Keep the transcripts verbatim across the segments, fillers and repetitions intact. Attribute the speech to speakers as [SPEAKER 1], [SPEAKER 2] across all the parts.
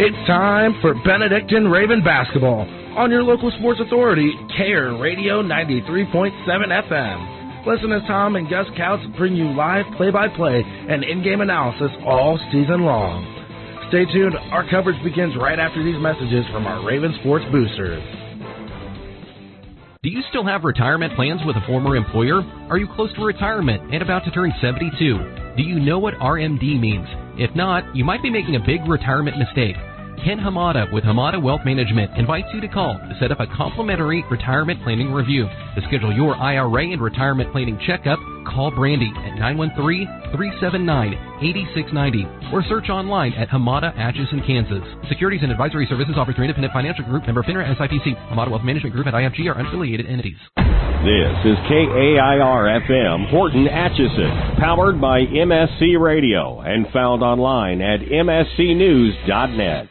[SPEAKER 1] It's time for Benedictine Raven basketball on your local sports authority, K R Radio ninety-three point seven F M. Listen as Tom and Gus Couts bring you live play-by-play and in-game analysis all season long. Stay tuned. Our coverage begins right after these messages from our Raven Sports Boosters.
[SPEAKER 2] Do you still have retirement plans with a former employer? Are you close to retirement and about to turn seventy-two? Do you know what R M D means? If not, you might be making a big retirement mistake. Ken Hamada with Hamada Wealth Management invites you to call to set up a complimentary retirement planning review. To schedule your I R A and retirement planning checkup, call Brandy at nine one three, three seven nine, eight six nine zero or search online at Hamada Atchison, Kansas. Securities and advisory services offered through Independent Financial Group, member FINRA S I P C. Hamada Wealth Management Group and I F G are unaffiliated entities.
[SPEAKER 3] This is K A I R F M Horton Atchison, powered by M S C Radio and found online at M S C news dot net.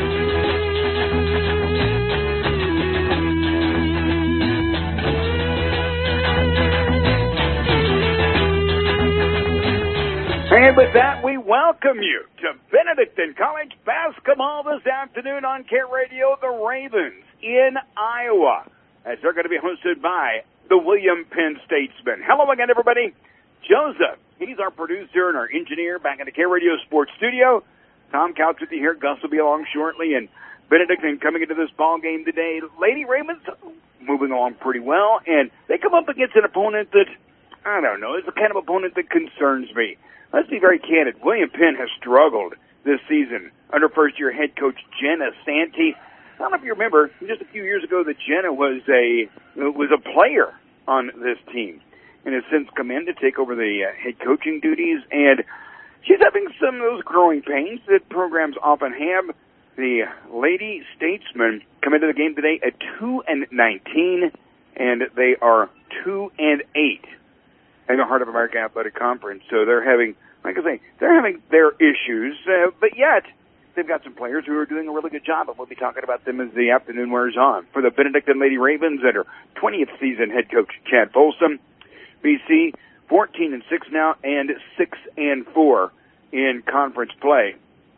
[SPEAKER 4] And with that, we welcome you to Benedictine College basketball this afternoon on K Radio. The Ravens in Iowa, as they're going to be hosted by the William Penn Statesman. Hello again, everybody. Joseph, he's our producer and our engineer back in the K Radio Sports Studio. Tom Couch with you here. Gus will be along shortly. And Benedictine coming into this ball game today. Lady Ravens moving along pretty well. And they come up against an opponent that, I don't know, is the kind of opponent that concerns me. Let's be very candid. William Penn has struggled this season under first-year head coach Jenna Santee. I don't know if you remember, just a few years ago that Jenna was a was a player on this team and has since come in to take over the uh, head coaching duties. And she's having some of those growing pains that programs often have. The Lady Statesmen come into the game today at two and nineteen, and they are two and eight. In the Heart of America Athletic Conference. So they're having, like I say, they're having their issues, uh, but yet they've got some players who are doing a really good job, and we'll be talking about them as the afternoon wears on. For the Benedictine Lady Ravens and her twentieth season head coach Chad Folsom, B C fourteen and six now and six and four in conference play.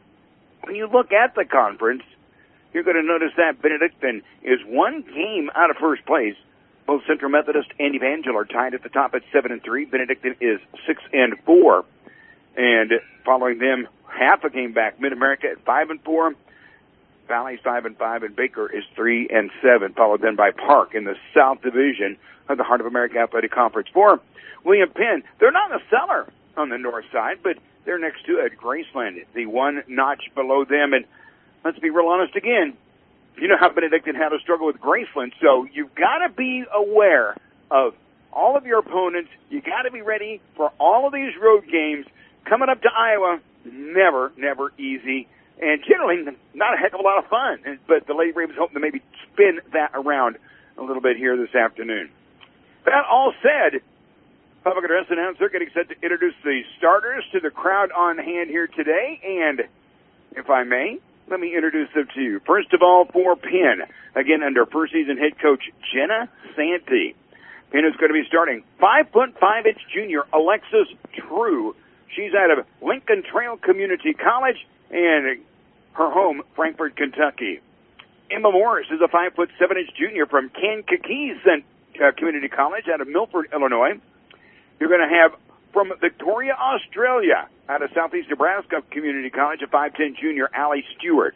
[SPEAKER 4] When you look at the conference, you're going to notice that Benedictine is one game out of first place. Both Central Methodist and Evangel are tied at the top at seven and three. Benedictine is six and four, and following them, half a game back. Mid America at five and four, Valley's five and five, and Baker is three and seven. Followed then by Park in the South Division of the Heart of America Athletic Conference. For William Penn, they're not in the cellar on the north side, but they're next to it. Graceland, the one notch below them, and let's be real honest again. You know how Benedictine had to struggle with Graceland, so you've got to be aware of all of your opponents. You got to be ready for all of these road games. Coming up to Iowa, never, never easy, and generally not a heck of a lot of fun. But the Lady Ravens hope to maybe spin that around a little bit here this afternoon. That all said, public address announcer getting set to introduce the starters to the crowd on hand here today, and if I may, let me introduce them to you. First of all, for Penn, again under first season head coach Jenna Santee. Penn is going to be starting five foot five inch junior Alexis True. She's out of Lincoln Trail Community College and her home, Frankfort, Kentucky. Emma Morris is a five foot seven inch junior from Kankakee uh, Community College out of Milford, Illinois. You're going to have from Victoria, Australia, out of Southeast Nebraska Community College, a five ten junior, Allie Stewart.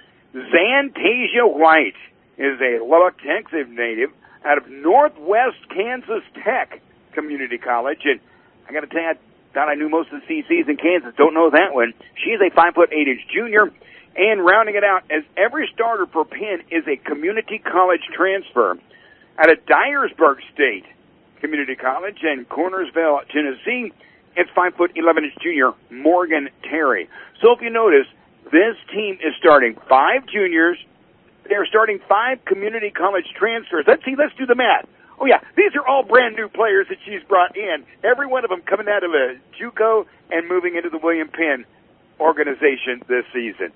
[SPEAKER 4] Zantasia White is a Lubbock, Texas native out of Northwest Kansas Tech Community College. And I got to tell you, I thought I knew most of the C Cs in Kansas. Don't know that one. She's a five foot eight inch junior. And rounding it out, as every starter for Penn is a community college transfer out of Dyersburg State Community College and Cornersville, Tennessee. It's five foot eleven inch junior Morgan Terry. So if you notice, this team is starting five juniors. They're starting five community college transfers. Let's see, let's do the math. Oh yeah, these are all brand new players that she's brought in. Every one of them coming out of a JUCO and moving into the William Penn organization this season.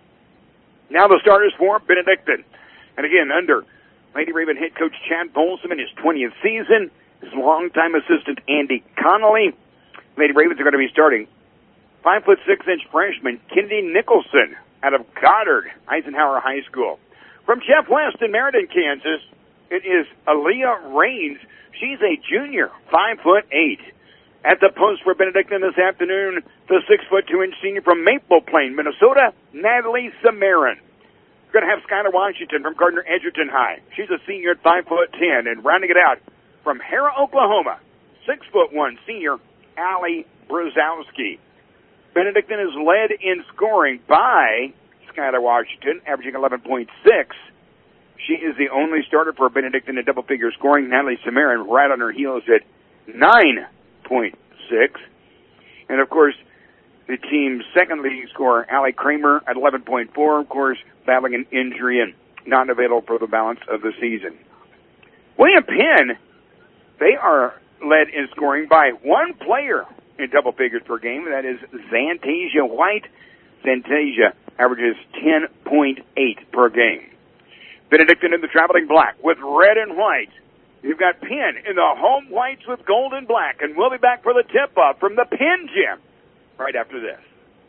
[SPEAKER 4] Now the starters for Benedictine. And again, under Lady Raven head coach Chad Folsom in his twentieth season, his longtime assistant Andy Connolly. Lady Ravens are going to be starting five foot six inch freshman Kennedy Nicholson out of Goddard Eisenhower High School. From Jeff West in Meriden, Kansas, it is Aaliyah Raines. She's a junior, five foot eight. At the post for Benedictine this afternoon, the six foot two inch senior from Maple Plain, Minnesota, Natalie Samarin. We're going to have Skylar Washington from Gardner Edgerton High. She's a senior at five foot ten, and rounding it out from Hera, Oklahoma, six foot one senior Allie Brzezowski. Benedictine is led in scoring by Skylar Washington, averaging eleven point six. She is the only starter for Benedictine in double-figure scoring. Natalie Samarin right on her heels at nine point six. And, of course, the team's second leading scorer, Allie Kramer, at eleven point four, of course, battling an injury and not available for the balance of the season. William Penn, they are led in scoring by one player in double figures per game. That is Zantasia White. Zantasia averages ten point eight per game. Benedictine in the traveling black with red and white. You've got Penn in the home whites with gold and black, and we'll be back for the tip-off from the Penn Gym right after this.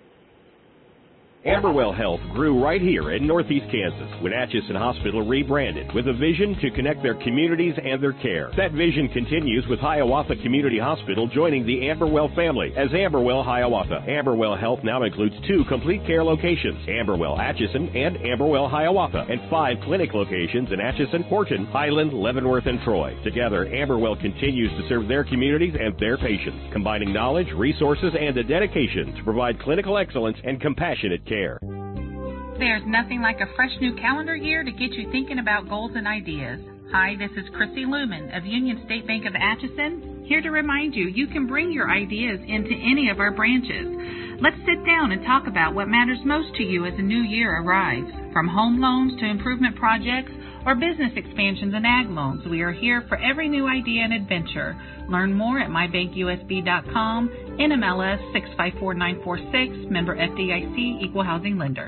[SPEAKER 3] Amberwell Health grew right here in Northeast Kansas when Atchison Hospital rebranded with a vision to connect their communities and their care. That vision continues with Hiawatha Community Hospital joining the Amberwell family as Amberwell Hiawatha. Amberwell Health now includes two complete care locations, Amberwell Atchison and Amberwell Hiawatha, and five clinic locations in Atchison, Horton, Highland, Leavenworth, and Troy. Together, Amberwell continues to serve their communities and their patients, combining knowledge, resources, and a dedication to provide clinical excellence and compassionate care.
[SPEAKER 5] There's nothing like a fresh new calendar year to get you thinking about goals and ideas. Hi, this is Chrissy Lumen of Union State Bank of Atchison, here to remind you you can bring your ideas into any of our branches. Let's sit down and talk about what matters most to you as a new year arrives. From home loans to improvement projects or business expansions and ag loans, we are here for every new idea and adventure. Learn more at my bank U S B dot com, N M L S six five four nine four six, member F D I C, equal housing lender.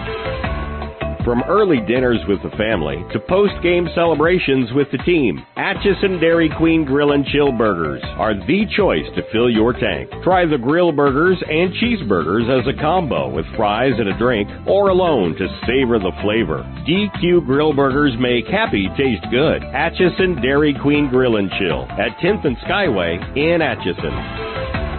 [SPEAKER 3] From early dinners with the family to post-game celebrations with the team, Atchison Dairy Queen Grill and Chill Burgers are the choice to fill your tank. Try the grill burgers and cheeseburgers as a combo with fries and a drink, or alone to savor the flavor. D Q Grill Burgers make happy taste good. Atchison Dairy Queen Grill and Chill at tenth and Skyway in Atchison.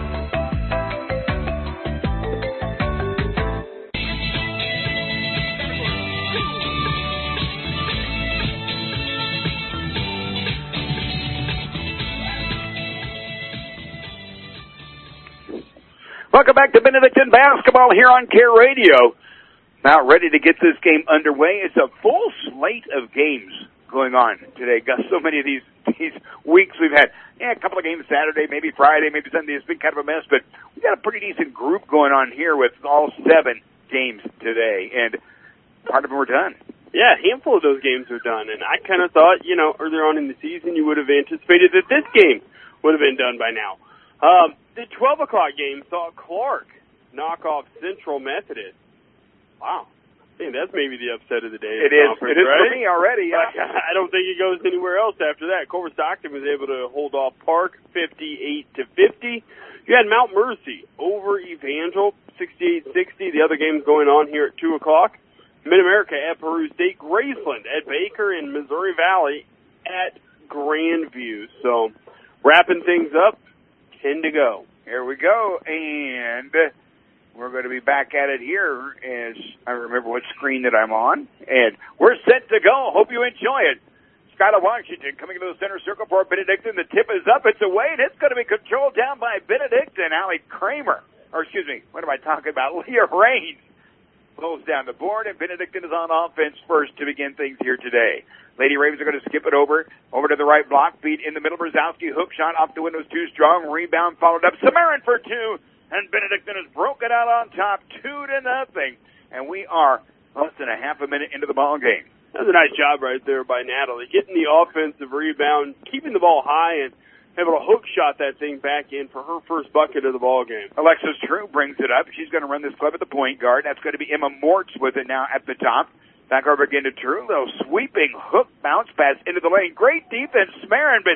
[SPEAKER 4] Welcome back to Benedictine Basketball here on Care Radio. Now ready to get this game underway. It's a full slate of games going on today. Got so many of these these weeks we've had. Yeah, a couple of games Saturday, maybe Friday, maybe Sunday. It's been kind of a mess, but we got a pretty decent group going on here with all seven games today, and part of them are done.
[SPEAKER 6] Yeah, a handful of those games are done, and I kind of thought, you know, earlier on in the season you would have anticipated that this game would have been done by now. Um, the twelve o'clock game saw Clark knock off Central Methodist. Wow. I think that's maybe the upset of the day.
[SPEAKER 4] It is.
[SPEAKER 6] It
[SPEAKER 4] is
[SPEAKER 6] right?
[SPEAKER 4] for me already. Yeah.
[SPEAKER 6] I don't think it goes anywhere else after that. Culver Stockton was able to hold off Park fifty-eight to fifty. You had Mount Mercy over Evangel sixty-eight sixty. The other game's going on here at two o'clock. Mid-America at Peru State. Graceland at Baker, and Missouri Valley at Grandview. So wrapping things up. ten to go.
[SPEAKER 4] Here we go, and we're going to be back at it here as I remember what screen that I'm on, and we're set to go. Hope you enjoy it. Skylar Washington coming into the center circle for Benedictine. The tip is up. It's away, and it's going to be controlled down by Benedictine. Allie Kramer, or excuse me, what am I talking about? Leah Raines pulls down the board, and Benedictine is on offense first to begin things here today. Lady Ravens are going to skip it over, over to the right block, feed in the middle. Brzezowski hook shot off the windows, too strong. Rebound followed up. Samarin for two, and Benedictine has broken out on top, two to nothing. And we are less than a half a minute into the ball game.
[SPEAKER 6] That was a nice job right there by Natalie, getting the offensive rebound, keeping the ball high, and able to hook shot that thing back in for her first bucket of the ball game.
[SPEAKER 4] Alexis True brings it up. She's going to run this club at the point guard. That's going to be Emma Mortz with it now at the top. Back over again to True. Little sweeping hook bounce pass into the lane. Great defense, Samarin, but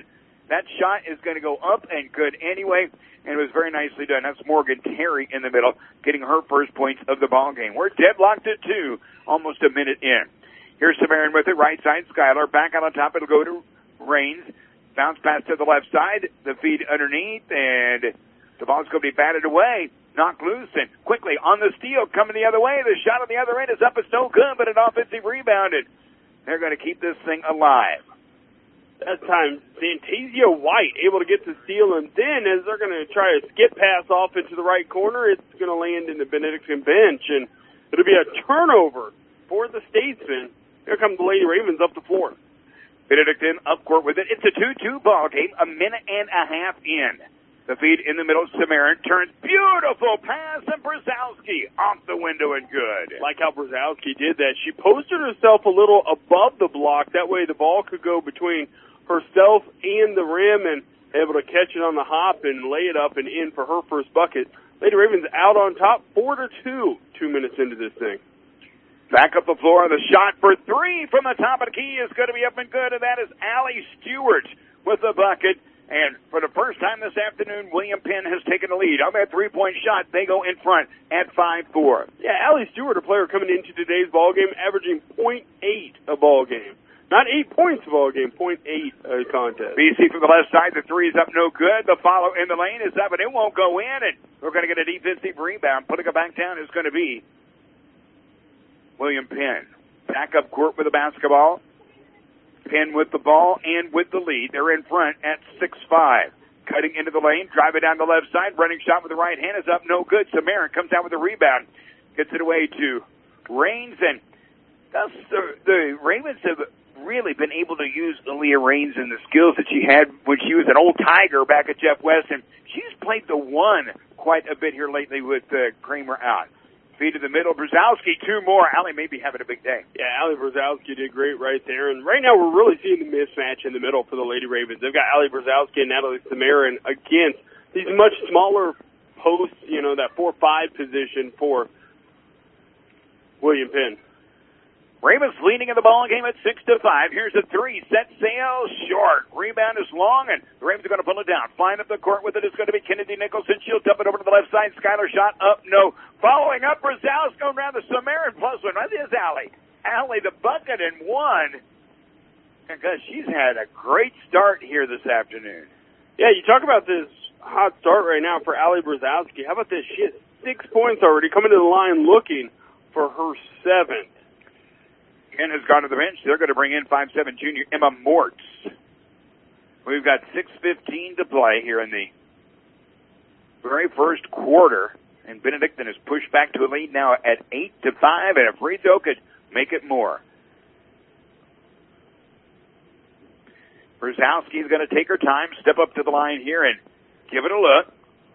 [SPEAKER 4] That shot is going to go up and good anyway, and it was very nicely done. That's Morgan Terry in the middle, getting her first points of the ball game. We're deadlocked at two, almost a minute in. Here's Samarin with it, right side, Skylar. Back on the top, it'll go to Raines. Bounce pass to the left side, the feed underneath, and the ball's going to be batted away. Knocked loose, and quickly on the steal, coming the other way. The shot on the other end is up. It's no good, but an offensive rebounded. They're going to keep this thing alive.
[SPEAKER 6] That time, Fantasia White able to get the steal, and then as they're going to try a skip pass off into the right corner, it's going to land in the Benedictine bench, and it'll be a turnover for the Statesmen. Here come the Lady Ravens up the floor.
[SPEAKER 4] Benedictine up court with it. It's a two two ball game, a minute and a half in. The feed in the middle, Samarin turns, beautiful pass, and Brzezowski off the window and good.
[SPEAKER 6] Like how Brzezowski did that. She posted herself a little above the block. That way the ball could go between herself and the rim and able to catch it on the hop and lay it up and in for her first bucket. Lady Ravens out on top, four to two, two minutes into this thing.
[SPEAKER 4] Back up the floor, the shot for three from the top of the key is going to be up and good, and that is Allie Stewart with the bucket. And for the first time this afternoon, William Penn has taken the lead. On that three-point shot, they go in front at five four.
[SPEAKER 6] Yeah, Allie Stewart, a player coming into today's ballgame, averaging point eight a ball game. Not eight points a ball game, point eight a contest.
[SPEAKER 4] B C from the left side, the three is up no good. The follow in the lane is up, and it won't go in. And we're going to get a defensive rebound. Putting it back down is going to be William Penn. Back up court with the basketball. Penn with the ball and with the lead. They're in front at six five. Cutting into the lane, drive it down the left side. Running shot with the right hand is up, no good. Samarin comes out with a rebound. Gets it away to Raines. And thus the, the Ravens have really been able to use Aaliyah Raines and the skills that she had when she was an old Tiger back at Jeff West. And she's played the one quite a bit here lately with uh, Kramer out. Feed to the middle, Brzezowski, two more. Allie may be having a big day.
[SPEAKER 6] Yeah, Allie Brzezowski did great right there. And right now we're really seeing the mismatch in the middle for the Lady Ravens. They've got Allie Brzezowski and Natalie Samarin against these much smaller posts, you know, that four five position for William Penn.
[SPEAKER 4] Ravens leading in the ball game at six to five. Here's a three. Set sail short. Rebound is long, and the Ravens are going to pull it down. Flying up the court with it is going to be Kennedy Nicholson. She'll dump it over to the left side. Skylar shot up. No. Following up, Brzezowski going around the Samarin plus one. That is Allie. Allie, the bucket and one. Because she's had a great start here this afternoon.
[SPEAKER 6] Yeah, you talk about this hot start right now for Allie Brzezowski. How about this? She has six points already, coming to the line looking for her seventh.
[SPEAKER 4] Ken has gone to the bench. They're going to bring in five seven junior Emma Mortz. We've got six fifteen to play here in the very first quarter, and Benedictine is pushed back to a lead now at eight to five, and a free throw could make it more. Brzezowski is going to take her time, step up to the line here, and give it a look.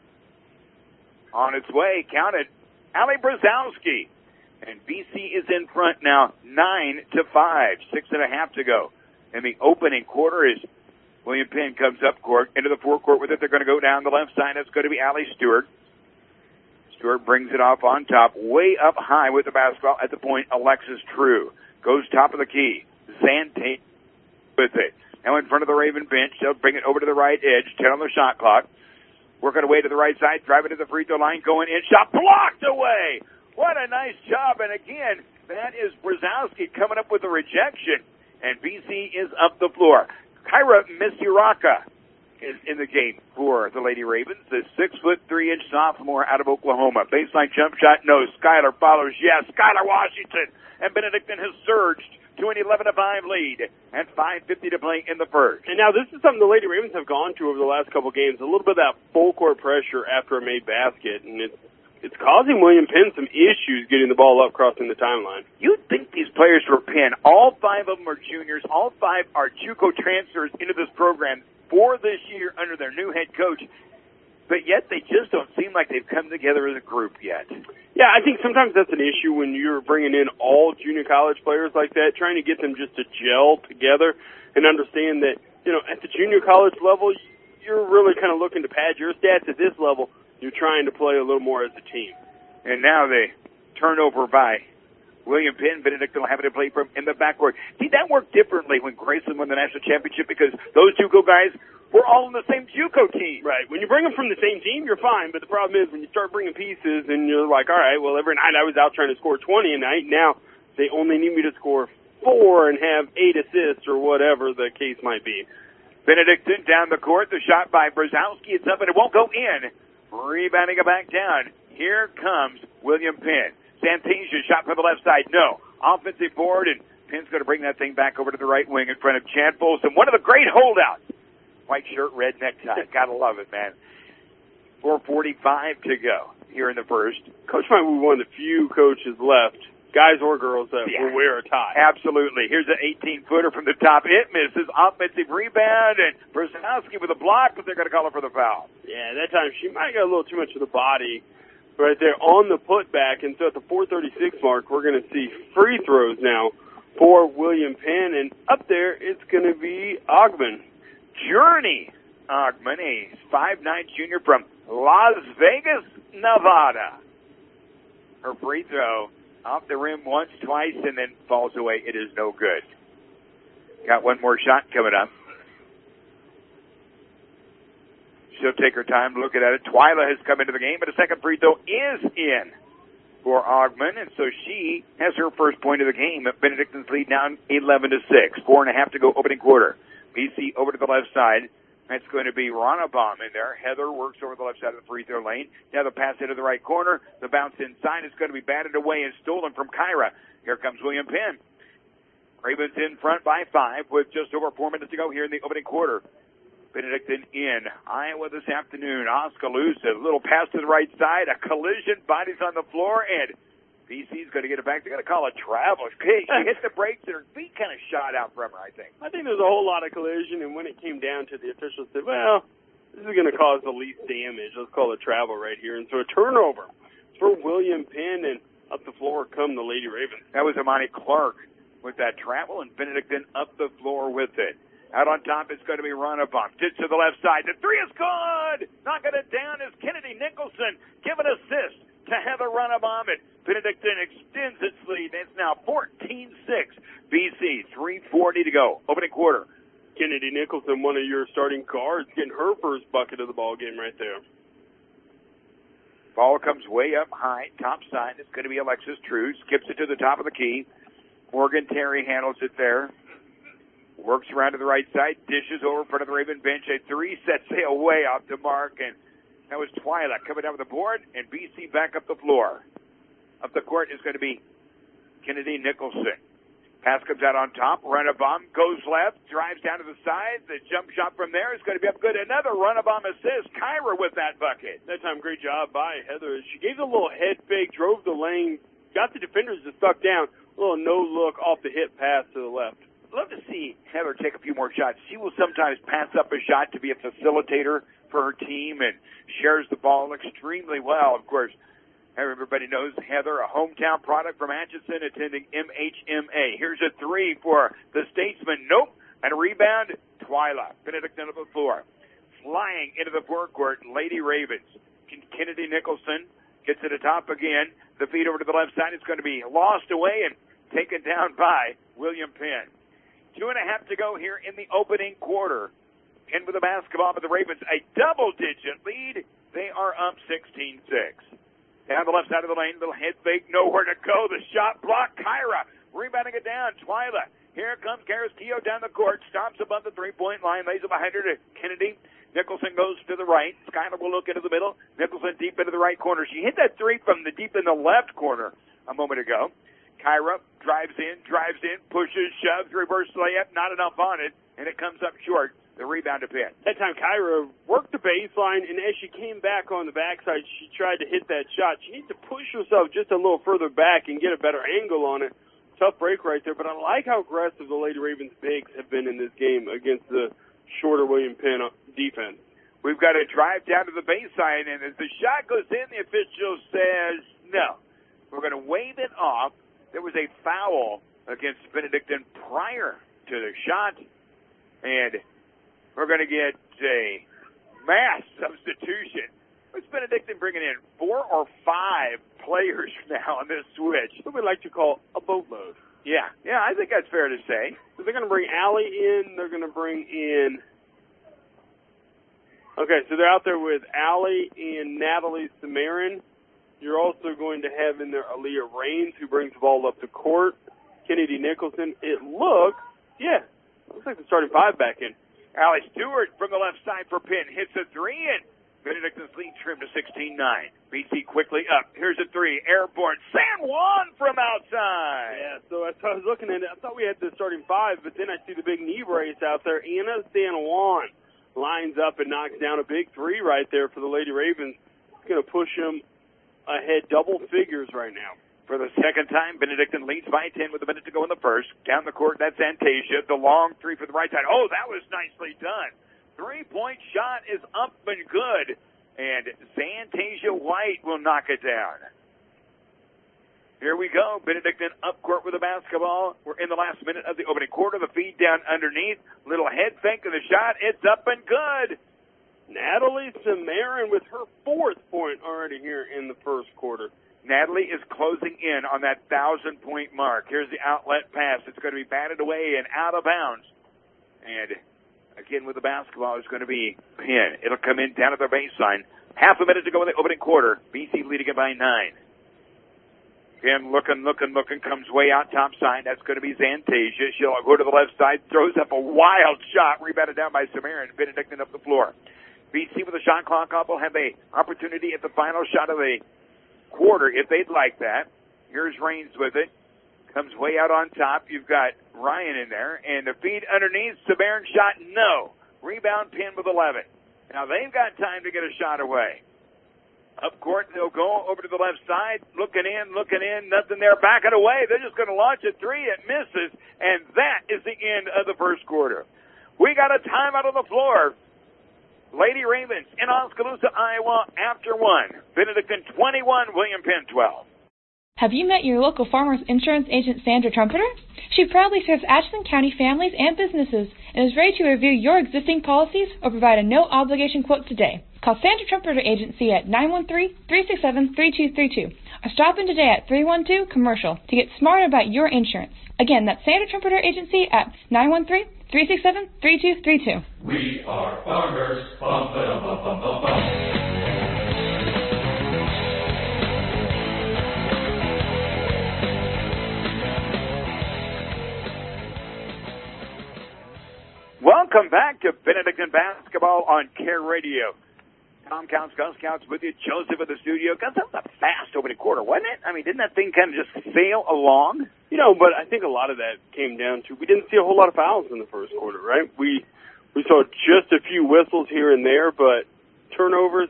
[SPEAKER 4] On its way, counted, Allie Brzezowski. And B C is in front now, nine to five, six and a half to go. And the opening quarter is William Penn comes up court, into the forecourt with it. They're going to go down the left side. That's going to be Allie Stewart. Stewart brings it off on top, way up high with the basketball at the point. Alexis True goes top of the key. Zante with it. Now in front of the Raven bench. They'll bring it over to the right edge. ten on the shot clock. Working away to the right side. Driving to the free throw line. Going in. Shot blocked away. What a nice job. And again, that is Brzezowski coming up with a rejection. And B C is up the floor. Kyra Misuraka is in the game for the Lady Ravens. The six foot three inch sophomore out of Oklahoma. Baseline jump shot, no. Skylar follows, yes. Skylar Washington. And Benedictine has surged to an eleven to five lead. And five fifty to play in the first.
[SPEAKER 6] And now this is something the Lady Ravens have gone to over the last couple games. A little bit of that full court pressure after a made basket. And it's It's causing William Penn some issues getting the ball up crossing the timeline.
[SPEAKER 4] You'd think these players for Penn, all five of them are juniors, all five are JUCO transfers into this program for this year under their new head coach, but yet they just don't seem like they've come together as a group yet.
[SPEAKER 6] Yeah, I think sometimes that's an issue when you're bringing in all junior college players like that, trying to get them just to gel together and understand that, you know, at the junior college level, you're really kind of looking to pad your stats. At this level, you're trying to play a little more as a team.
[SPEAKER 4] And now the turnover by William Penn. Benedictine will have to play from in the backcourt. See, that worked differently when Graceland won the national championship because those JUCO guys we're all in the same JUCO team.
[SPEAKER 6] Right. When you bring them from the same team, you're fine. But the problem is when you start bringing pieces and you're like, all right, well, every night I was out trying to score twenty a night. Now they only need me to score four and have eight assists or whatever the case might be.
[SPEAKER 4] Benedictine down the court. The shot by Brzezowski. It's up and it won't go in. Rebounding it back down. Here comes William Penn. Santasia shot from the left side. No. Offensive board, and Penn's going to bring that thing back over to the right wing in front of Chad Folsom. One of the great holdouts. White shirt, red necktie. Gotta love it, man. four forty-five to go here in the first.
[SPEAKER 6] Coach might be one of the few coaches left, guys or girls, that
[SPEAKER 4] Yeah.
[SPEAKER 6] will wear a tie.
[SPEAKER 4] Absolutely. Here's an eighteen-footer from the top. It misses. Offensive rebound, and Brzezowski with a block, but they're going to call her for the foul.
[SPEAKER 6] Yeah, that time she might have got a little too much of the body right there on the putback. And so at the four thirty-six mark, we're going to see free throws now for William Penn. And up there, it's going to be Ogman.
[SPEAKER 4] Journey Ogman, a five nine junior from Las Vegas, Nevada. Her free throw off the rim once, twice, and then falls away. It is no good. Got one more shot coming up. She'll take her time looking at it. Twyla has come into the game, but a second free throw is in for Ogman, and so she has her first point of the game. Benedictine's lead down eleven to six. Four and a half to go opening quarter. B C over to the left side. That's going to be Ronnebaum in there. Heather works over the left side of the free throw lane. Now the pass into the right corner. The bounce inside is going to be batted away and stolen from Kyra. Here comes William Penn. Ravens in front by five with just over four minutes to go here in the opening quarter. Benedictine in Iowa this afternoon. Oskaloosa, a little pass to the right side. A collision, bodies on the floor, and B C's going to get it back. They're going to call a travel. She hit the brakes, and her feet kind of shot out from her, I think.
[SPEAKER 6] I think there's a whole lot of collision, and when it came down to the officials said, well, this is going to cause the least damage. Let's call it travel right here. And so a turnover for William Penn, and up the floor come the Lady Ravens.
[SPEAKER 4] That was Amani Clark with that travel, and Benedictine up the floor with it. Out on top, it's going to be Ronnebaum. Ditch to the left side. The three is good. Knocking it down is Kennedy Nicholson. Give an assist to Heather Ronnebaum. And Benedictine extends its lead. It's now fourteen six. B C, three forty to go. Opening quarter.
[SPEAKER 6] Kennedy Nicholson, one of your starting guards, getting her first bucket of the ball game right there.
[SPEAKER 4] Ball comes way up high. Top side. It's going to be Alexis True. Skips it to the top of the key. Morgan Terry handles it there. Works around to the right side, dishes over in front of the Raven bench. A three set sail way off the mark, and that was Twyla coming down with the board, and B C back up the floor. Up the court is going to be Kennedy Nicholson. Pass comes out on top. Ronnebaum goes left, drives down to the side. The jump shot from there is going to be up good. Another Ronnebaum assist. Kyra with that bucket.
[SPEAKER 6] That time, great job by Heather. She gave a little head fake, drove the lane, got the defenders to stuck down. A little no-look off the hip pass to the left.
[SPEAKER 4] Love to see Heather take a few more shots. She will sometimes pass up a shot to be a facilitator for her team and shares the ball extremely well. Of course, everybody knows Heather, a hometown product from Atchison, attending M H M A. Here's a three for the Statesman. Nope. And a rebound, Twyla. Benedictine on the floor. Flying into the forecourt, Lady Ravens. Kennedy Nicholson gets to the top again. The feed over to the left side is going to be lost away and taken down by William Penn. Two and a half to go here in the opening quarter. Penn with the basketball, but the Ravens a double-digit lead. They are up sixteen six. Down the left side of the lane, little head fake, nowhere to go. The shot blocked. Kyra rebounding it down. Twyla. Here comes Carrasquillo down the court. Stops above the three-point line. Lays it behind her to Kennedy. Nicholson goes to the right. Skyler will look into the middle. Nicholson deep into the right corner. She hit that three from the deep in the left corner a moment ago. Kyra drives in, drives in, pushes, shoves, reverse layup, not enough on it, and it comes up short. The rebound to Penn.
[SPEAKER 6] That time Kyra worked the baseline, and as she came back on the backside, she tried to hit that shot. She needs to push herself just a little further back and get a better angle on it. Tough break right there, but I like how aggressive the Lady Ravens bigs have been in this game against the shorter William Penn defense.
[SPEAKER 4] We've got to drive down to the baseline, and as the shot goes in, the official says no. We're going to wave it off. There was a foul against Benedictine prior to the shot, and we're going to get a mass substitution. What's Benedictine bringing in? Four or five players now on this switch.
[SPEAKER 6] What we like to call a boatload.
[SPEAKER 4] Yeah, yeah, I think that's fair to say.
[SPEAKER 6] So they're going to bring Allie in. They're going to bring in Okay, so they're out there with Allie and Natalie Samarin. You're also going to have in there Aaliyah Raines, who brings the ball up to court. Kennedy Nicholson. It looks, yeah, looks like the starting five back in.
[SPEAKER 4] Allie Stewart from the left side for Penn hits a three, and Benedict's lead trimmed to sixteen nine. B C quickly up. Here's a three. Airborne. San Juan from outside.
[SPEAKER 6] Yeah, so as I was looking at it, I thought we had the starting five, but then I see the big knee brace out there. Anna San Juan lines up and knocks down a big three right there for the Lady Ravens. It's going to push them ahead double figures right now.
[SPEAKER 4] For the second time, Benedictine leads by ten with a minute to go in the first. Down the court, that's Antasia. The long three for the right side. Oh, that was nicely done. Three-point shot is up and good. And Zantasia White will knock it down. Here we go. Benedictine up court with the basketball. We're in the last minute of the opening quarter. The feed down underneath. Little head fake to the shot. It's up and good.
[SPEAKER 6] Natalie Samarin with her fourth point already here in the first quarter.
[SPEAKER 4] Natalie is closing in on that thousand-point mark. Here's the outlet pass. It's going to be batted away and out of bounds. And again with the basketball is going to be Penn. It'll come in down at the baseline. Half a minute to go in the opening quarter. B C leading it by nine. Penn looking, looking, looking, comes way out top side. That's going to be Zantasia. She'll go to the left side, throws up a wild shot, rebounded down by Samarin. Benedictine up the floor. B C with the shot clock up will have a opportunity at the final shot of the quarter if they'd like that. Here's Raines with it. Comes way out on top. You've got Ryan in there. And the feed underneath. Samarin shot, no. Rebound, Penn with eleven. Now they've got time to get a shot away. Up court, they'll go over to the left side. Looking in, looking in. Nothing there. Backing away. They're just going to launch a three. It misses. And that is the end of the first quarter. We got a timeout on the floor. Lady Ravens in Oskaloosa, Iowa, after one. Benedictine twenty-one, William Penn twelve.
[SPEAKER 7] Have you met your local Farmers Insurance agent, Sandra Trumpeter? She proudly serves Atchison County families and businesses and is ready to review your existing policies or provide a no-obligation quote today. Call Sandra Trumpeter Agency at nine one three, three six seven, three two three two or stop in today at three one two Commercial to get smarter about your insurance. Again, that's Sandra Trumpeter Agency at nine one three, three six seven, three two three two.
[SPEAKER 8] We are farmers. Bum, ba, bum, bum, bum, bum.
[SPEAKER 4] Welcome back to Benedictine Basketball on Care Radio. Tom Counts, Gus Counts with you, Joseph in the studio. Gus, that was a fast opening quarter, wasn't it? I mean, didn't that thing kind of just sail along?
[SPEAKER 6] You know, but I think a lot of that came down to we didn't see a whole lot of fouls in the first quarter, right? We we saw just a few whistles here and there, but turnovers,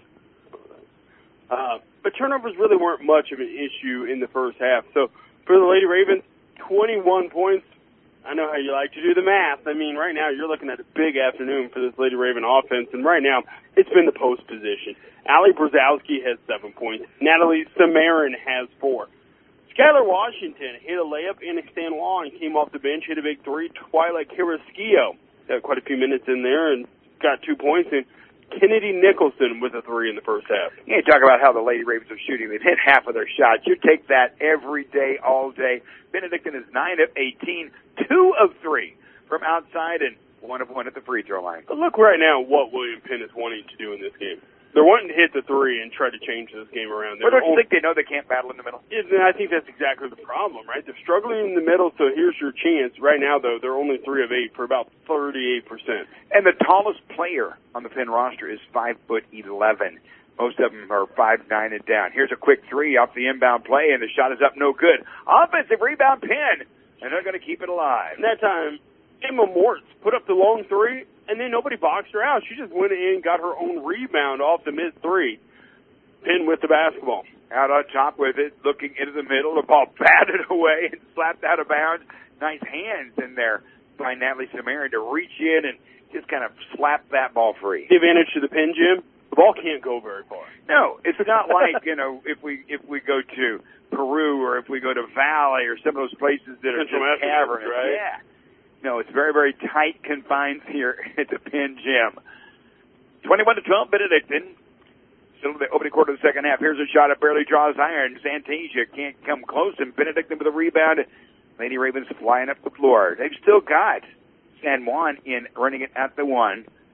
[SPEAKER 6] uh, but turnovers really weren't much of an issue in the first half. So for the Lady Ravens, twenty-one points. I know how you like to do the math. I mean, right now you're looking at a big afternoon for this Lady Raven offense, and right now it's been the post position. Allie Brzezowski has seven points. Natalie Samarin has four. Skylar Washington hit a layup in San Juan, came off the bench, hit a big three. Twyla Carrasquillo got quite a few minutes in there and got two points. And Kennedy Nicholson with a three in the first half.
[SPEAKER 4] You talk about how the Lady Ravens are shooting. They've hit half of their shots. You take that every day, all day. Benedictine is nine of eighteen, two of three from outside, and one of one at the free throw line.
[SPEAKER 6] But look right now what William Penn is wanting to do in this game. They're wanting to hit the three and try to change this game around.
[SPEAKER 4] But don't you think they know they can't battle in the middle?
[SPEAKER 6] I think that's exactly the problem, right? They're struggling in the middle, so here's your chance. Right now, though, they're only three of eight for about thirty-eight percent.
[SPEAKER 4] And the tallest player on the Penn roster is five foot eleven. Most of them are five nine and down. Here's a quick three off the inbound play, and the shot is up, no good. Offensive rebound, Penn, and they're going to keep it alive.
[SPEAKER 6] And that time, Emma Mortz put up the long three, and then nobody boxed her out. She just went in, got her own rebound off the mid three. Penn with the basketball.
[SPEAKER 4] Out on top with it, looking into the middle. The ball batted away and slapped out of bounds. Nice hands in there by Natalie Samarin to reach in and just kind of slap that ball free.
[SPEAKER 6] The advantage to the Penn gym, the ball can't go very far.
[SPEAKER 4] No, it's not like, you know, if we if we go to Peru or if we go to Valley or some of those places that are
[SPEAKER 6] Central
[SPEAKER 4] just cavernous.
[SPEAKER 6] Right?
[SPEAKER 4] Yeah. No, it's very, very tight confines here at the Penn gym. twenty-one to twelve, Benedictine. Still in the opening quarter of the second half. Here's a shot that barely draws iron. Zantasia can't come close, and Benedictine with a rebound. Lady Ravens flying up the floor. They've still got San Juan in running it at the one.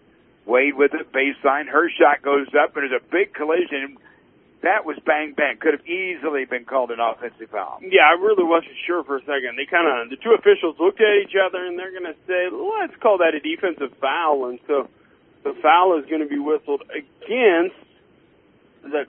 [SPEAKER 4] Wade with it, baseline. Her shot goes up, and there's a big collision. That was bang, bang. Could have easily been called an offensive foul.
[SPEAKER 6] Yeah, I really wasn't sure for a second. They kind of, the two officials looked at each other, and they're going to say, let's call that a defensive foul. And so the foul is going to be whistled against the,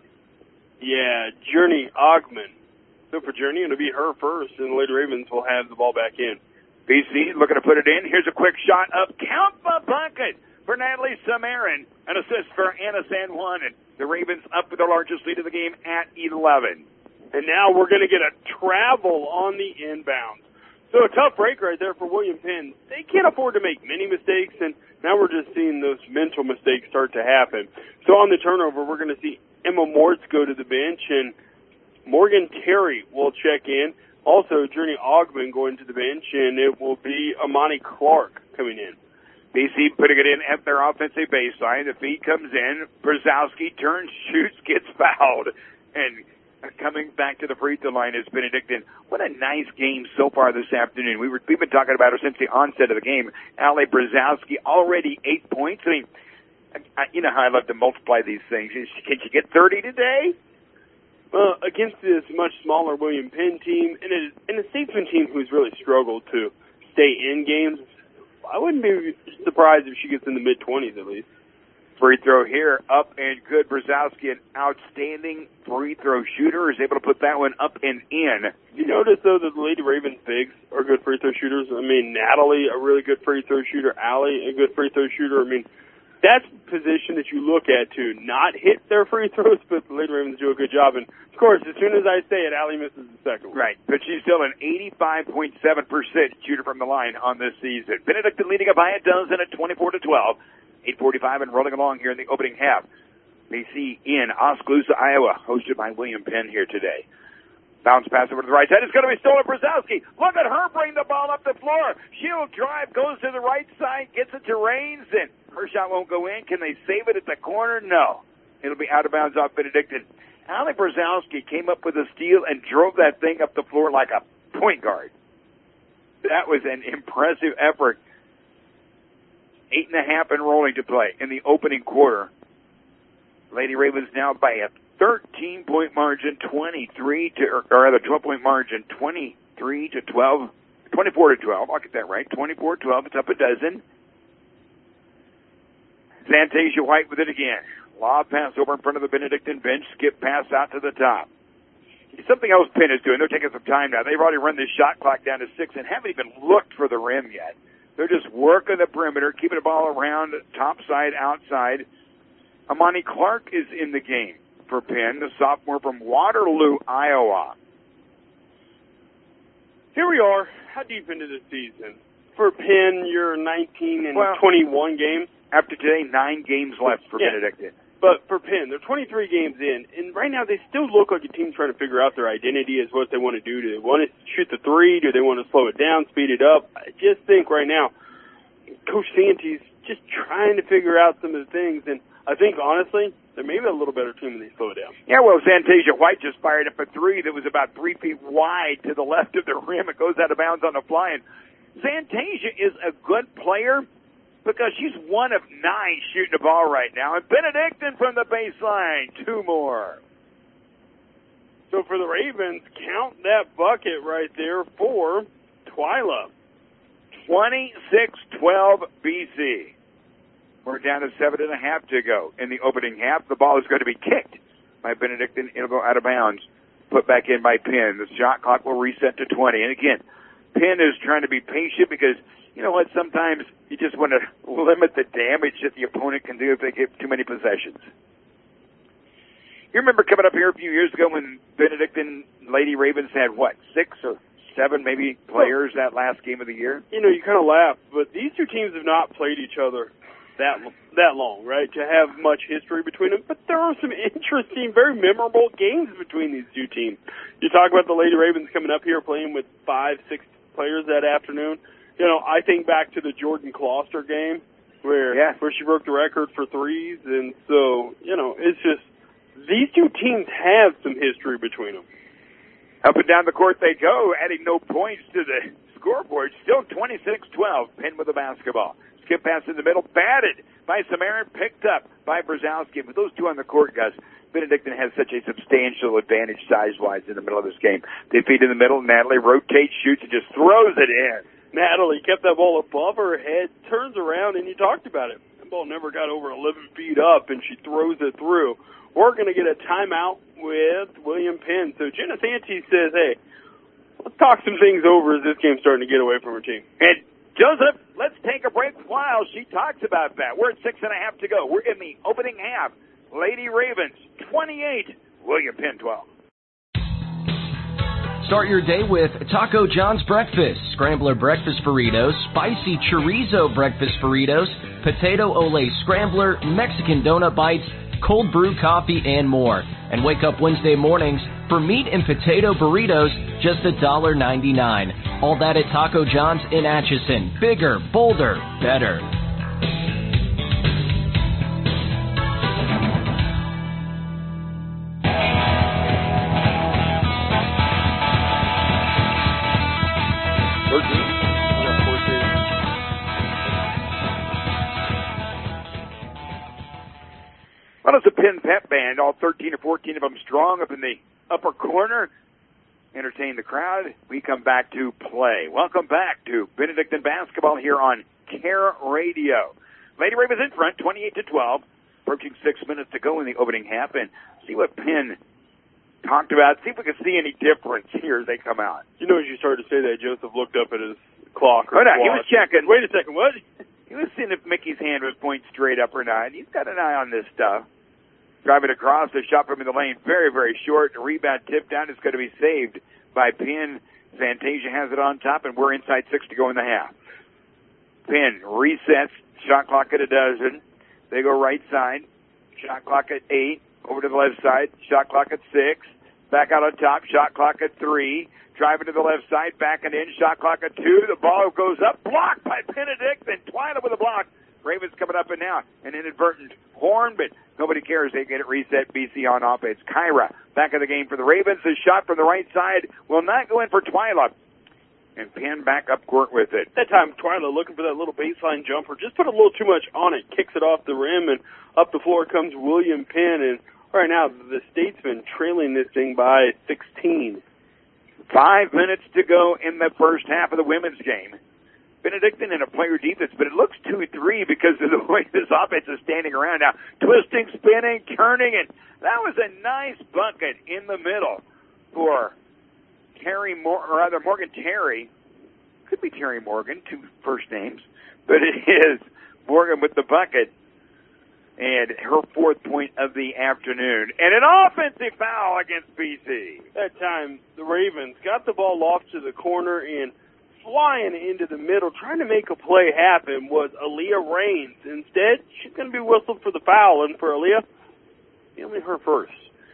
[SPEAKER 6] yeah, Journey Ogman. So for Journey, it'll be her first, and the Lady Ravens will have the ball back in.
[SPEAKER 4] B C looking to put it in. Here's a quick shot up. Count the bucket for Natalie Samarin. An assist for Anna San Juan. And the Ravens up with the largest lead of the game at eleven.
[SPEAKER 6] And now we're going to get a travel on the inbound. So a tough break right there for William Penn. They can't afford to make many mistakes, and now we're just seeing those mental mistakes start to happen. So on the turnover, we're going to see Emma Mortz go to the bench, and Morgan Terry will check in. Also, Journey Ogman going to the bench, and it will be Amani Clark coming in.
[SPEAKER 4] B C putting it in at their offensive baseline. The feed comes in. Brzezowski turns, shoots, gets fouled. And coming back to the free throw line is Benedictine. What a nice game so far this afternoon. We were, we've been talking about her since the onset of the game. Allie Brzezowski already eight points. I mean, I, you know how I love to multiply these things. Can she get thirty today?
[SPEAKER 6] Well, against this much smaller William Penn team and a, and a Statesman team who's really struggled to stay in games, I wouldn't be surprised if she gets in the mid-twenties at least.
[SPEAKER 4] Free throw here, up and good. Brzezowski, an outstanding free throw shooter, is able to put that one up and in.
[SPEAKER 6] You notice, though, that the Lady Ravens bigs are good free throw shooters. I mean, Natalie, a really good free throw shooter. Allie, a good free throw shooter. I mean, that's a position that you look at to not hit their free throws, but the Lady Ravens do a good job. And, of course, as soon as I say it, Allie misses the second one.
[SPEAKER 4] Right, but she's still an eighty-five point seven percent shooter from the line on this season. Benedictine leading it by a dozen at twenty-four to twelve. eight forty-five and rolling along here in the opening half. B C in Oskaloosa, Iowa, hosted by William Penn here today. Bounce pass over to the right side. It's going to be stolen. Brzezowski. Look at her bring the ball up the floor. She'll drive, goes to the right side, gets it to Raines, and her shot won't go in. Can they save it at the corner? No. It'll be out of bounds off Benedictine. Allie Brzezowski came up with a steal and drove that thing up the floor like a point guard. That was an impressive effort. Eight and a half and rolling to play in the opening quarter. Lady Ravens now by a thirteen-point margin, twenty-three to, or rather twelve-point margin, twenty-three to twelve, twenty-four to twelve. I'll get that right. twenty-four to twelve. It's up a dozen. Zantasia White with it again. Lob pass over in front of the Benedictine bench. Skip pass out to the top. Something else Penn is doing. They're taking some time now. They've already run this shot clock down to six and haven't even looked for the rim yet. They're just working the perimeter, keeping the ball around, top side, outside. Amani Clark is in the game for Penn, the sophomore from Waterloo, Iowa.
[SPEAKER 6] Here we are. How deep into the season? For Penn, you're nineteen and
[SPEAKER 4] well,
[SPEAKER 6] twenty-one games.
[SPEAKER 4] After today, nine games left for
[SPEAKER 6] yeah.
[SPEAKER 4] Benedictine.
[SPEAKER 6] But for Penn, they're twenty-three games in, and right now they still look like a team trying to figure out their identity as what they want to do. Do they want to shoot the three? Do they want to slow it down, speed it up? I just think right now, Coach Santee's just trying to figure out some of the things, and I think, honestly, they're maybe a little better team when they slow it down.
[SPEAKER 4] Yeah, well, Zantasia White just fired up a three that was about three feet wide to the left of the rim. It goes out of bounds on the fly, and Zantasia is a good player because she's one of nine shooting the ball right now. And Benedictine from the baseline, two more.
[SPEAKER 6] So for the Ravens, count that bucket right there for Twyla.
[SPEAKER 4] twenty-six twelve B C. We're down to seven and a half to go in the opening half. The ball is going to be kicked by Benedictine. It'll go out of bounds, put back in by Penn. The shot clock will reset to twenty. And again, Penn is trying to be patient because, you know what, sometimes you just want to limit the damage that the opponent can do if they get too many possessions. You remember coming up here a few years ago when Benedictine Lady Ravens had, what, six or seven maybe players that last game of the year?
[SPEAKER 6] You know, you kind of laugh, but these two teams have not played each other that that long, right, to have much history between them. But there are some interesting, very memorable games between these two teams. You talk about the Lady Ravens coming up here playing with five, six players that afternoon. You know, I think back to the Jordan Closter game where
[SPEAKER 4] yeah.
[SPEAKER 6] where she broke the record for threes. And so, you know, it's just these two teams have some history between them.
[SPEAKER 4] Up and down the court they go, adding no points to the scoreboard. Still twenty-six twelve, Penn with the basketball. Skip pass in the middle, batted by Samarin, picked up by Brzezowski. With those two on the court, Gus, Benedictine has such a substantial advantage size-wise in the middle of this game. They feed in the middle. Natalie rotates, shoots, and just throws it in.
[SPEAKER 6] Natalie kept that ball above her head, turns around, and you talked about it. That ball never got over eleven feet up, and she throws it through. We're going to get a timeout with William Penn. So Jenna Santee says, hey, let's talk some things over as this game's starting to get away from her team.
[SPEAKER 4] And Joseph, let's take a break while she talks about that. We're at six and a half to go. We're in the opening half. Lady Ravens, twenty-eight. William Penn, twelve.
[SPEAKER 9] Start your day with Taco John's Breakfast, Scrambler Breakfast Burritos, Spicy Chorizo Breakfast Burritos, Potato Ole Scrambler, Mexican Donut Bites, Cold Brew Coffee, and more. And wake up Wednesday mornings for meat and potato burritos, just one dollar ninety-nine. All that at Taco John's in Atchison. Bigger, bolder, better.
[SPEAKER 4] Well, it's a Penn pep band, all thirteen or fourteen of them strong up in the upper corner. Entertain the crowd. We come back to play. Welcome back to Benedictine basketball here on Care Radio. Lady Ravens in front, twenty-eight to twelve. Approaching six minutes to go in the opening half, and see what Penn talked about. See if we can see any difference here as they come out.
[SPEAKER 6] You know, as you started to say that, Joseph looked up at his clock. Or
[SPEAKER 4] oh, no, he was checking.
[SPEAKER 6] Wait a second, what?
[SPEAKER 4] He was seeing if Mickey's hand was pointing straight up or not. He's got an eye on this stuff. Driving across, the shot from in the lane, very, very short. The rebound tip down is going to be saved by Penn. Fantasia has it on top, and we're inside six to go in the half. Penn resets, shot clock at a dozen. They go right side, shot clock at eight. Over to the left side, shot clock at six. Back out on top, shot clock at three. Driving to the left side, back and in, shot clock at two. The ball goes up, blocked by Benedictine. Twyla with a block. Ravens coming up and now. An inadvertent horn, but nobody cares. They get it reset. B C on offense. Kyra back in the game for the Ravens. The shot from the right side will not go in for Twyla. And Penn back up court with it.
[SPEAKER 6] That time, Twyla looking for that little baseline jumper. Just put a little too much on it. Kicks it off the rim, and up the floor comes William Penn. And right now, the Statesmen trailing this thing by sixteen.
[SPEAKER 4] Five minutes to go in the first half of the women's game. Benedictine in a player defense, but it looks two three because of the way this offense is standing around now. Twisting, spinning, turning, and that was a nice bucket in the middle for Terry, Mor- or rather Morgan Terry. Could be Terry Morgan, two first names, but it is Morgan with the bucket. And her fourth point of the afternoon. And an offensive foul against B C.
[SPEAKER 6] That time, the Ravens got the ball off to the corner and flying into the middle, trying to make a play happen, was Aaliyah Raines. Instead, she's going to be whistled for the foul, and for Aaliyah, only her first.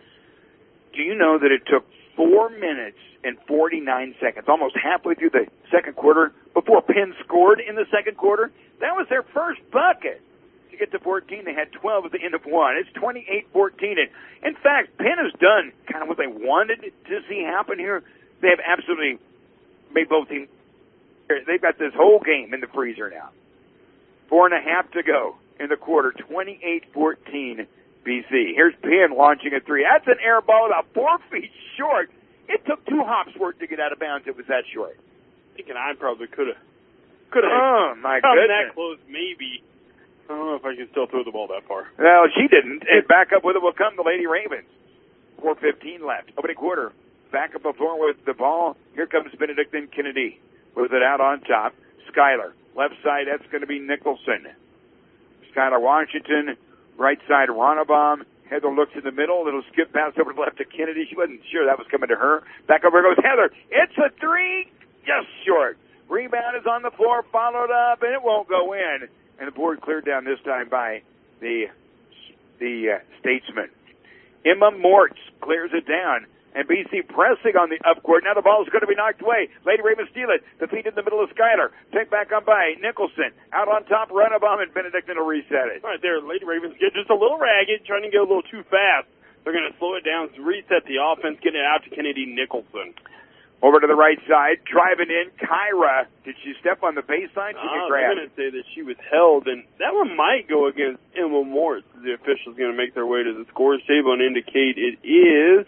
[SPEAKER 4] Do you know that it took four minutes and forty-nine seconds, almost halfway through the second quarter, before Penn scored in the second quarter? That was their first bucket. To get to fourteen, they had twelve at the end of one. It's twenty-eight fourteen. And in fact, Penn has done kind of what they wanted to see happen here. They have absolutely made both teams. They've got this whole game in the freezer now. Four and a half to go in the quarter. twenty-eight fourteen B C. Here's Penn launching a three. That's an air ball about four feet short. It took two hops for it to get out of bounds. It was that short.
[SPEAKER 6] Thinking I probably could have could have
[SPEAKER 4] oh, my
[SPEAKER 6] come
[SPEAKER 4] goodness.
[SPEAKER 6] that close, maybe. I don't know if I can still throw the ball that far.
[SPEAKER 4] Well, she didn't. And back up with it will come the Lady Ravens. four fifteen left. Opening quarter. Back up the floor with the ball. Here comes Benedictine Kennedy with it out on top. Skylar. Left side, that's going to be Nicholson. Skylar Washington. Right side, Ronnebaum. Heather looks in the middle. It'll skip pass over to the left to Kennedy. She wasn't sure that was coming to her. Back over goes Heather. It's a three. Just short. Rebound is on the floor. Followed up, and it won't go in. And the board cleared down this time by the the uh, Statesman. Emma Mortz clears it down. And B C pressing on the upcourt. Now the ball is going to be knocked away. Lady Ravens steal it. The feet in the middle of Skylar. Picked back on by Nicholson. Out on top, Ronnebaum, and Benedictine will reset it.
[SPEAKER 6] Right there, Lady Ravens get just a little ragged, trying to get a little too fast. They're going to slow it down, reset the offense, get it out to Kennedy Nicholson.
[SPEAKER 4] Over to the right side, driving in, Kyra. Did she step on the baseline? She
[SPEAKER 6] oh,
[SPEAKER 4] grab.
[SPEAKER 6] I'm going to say that she was held, and that one might go against Emma Morris. The official's going to make their way to the scores table and indicate it is.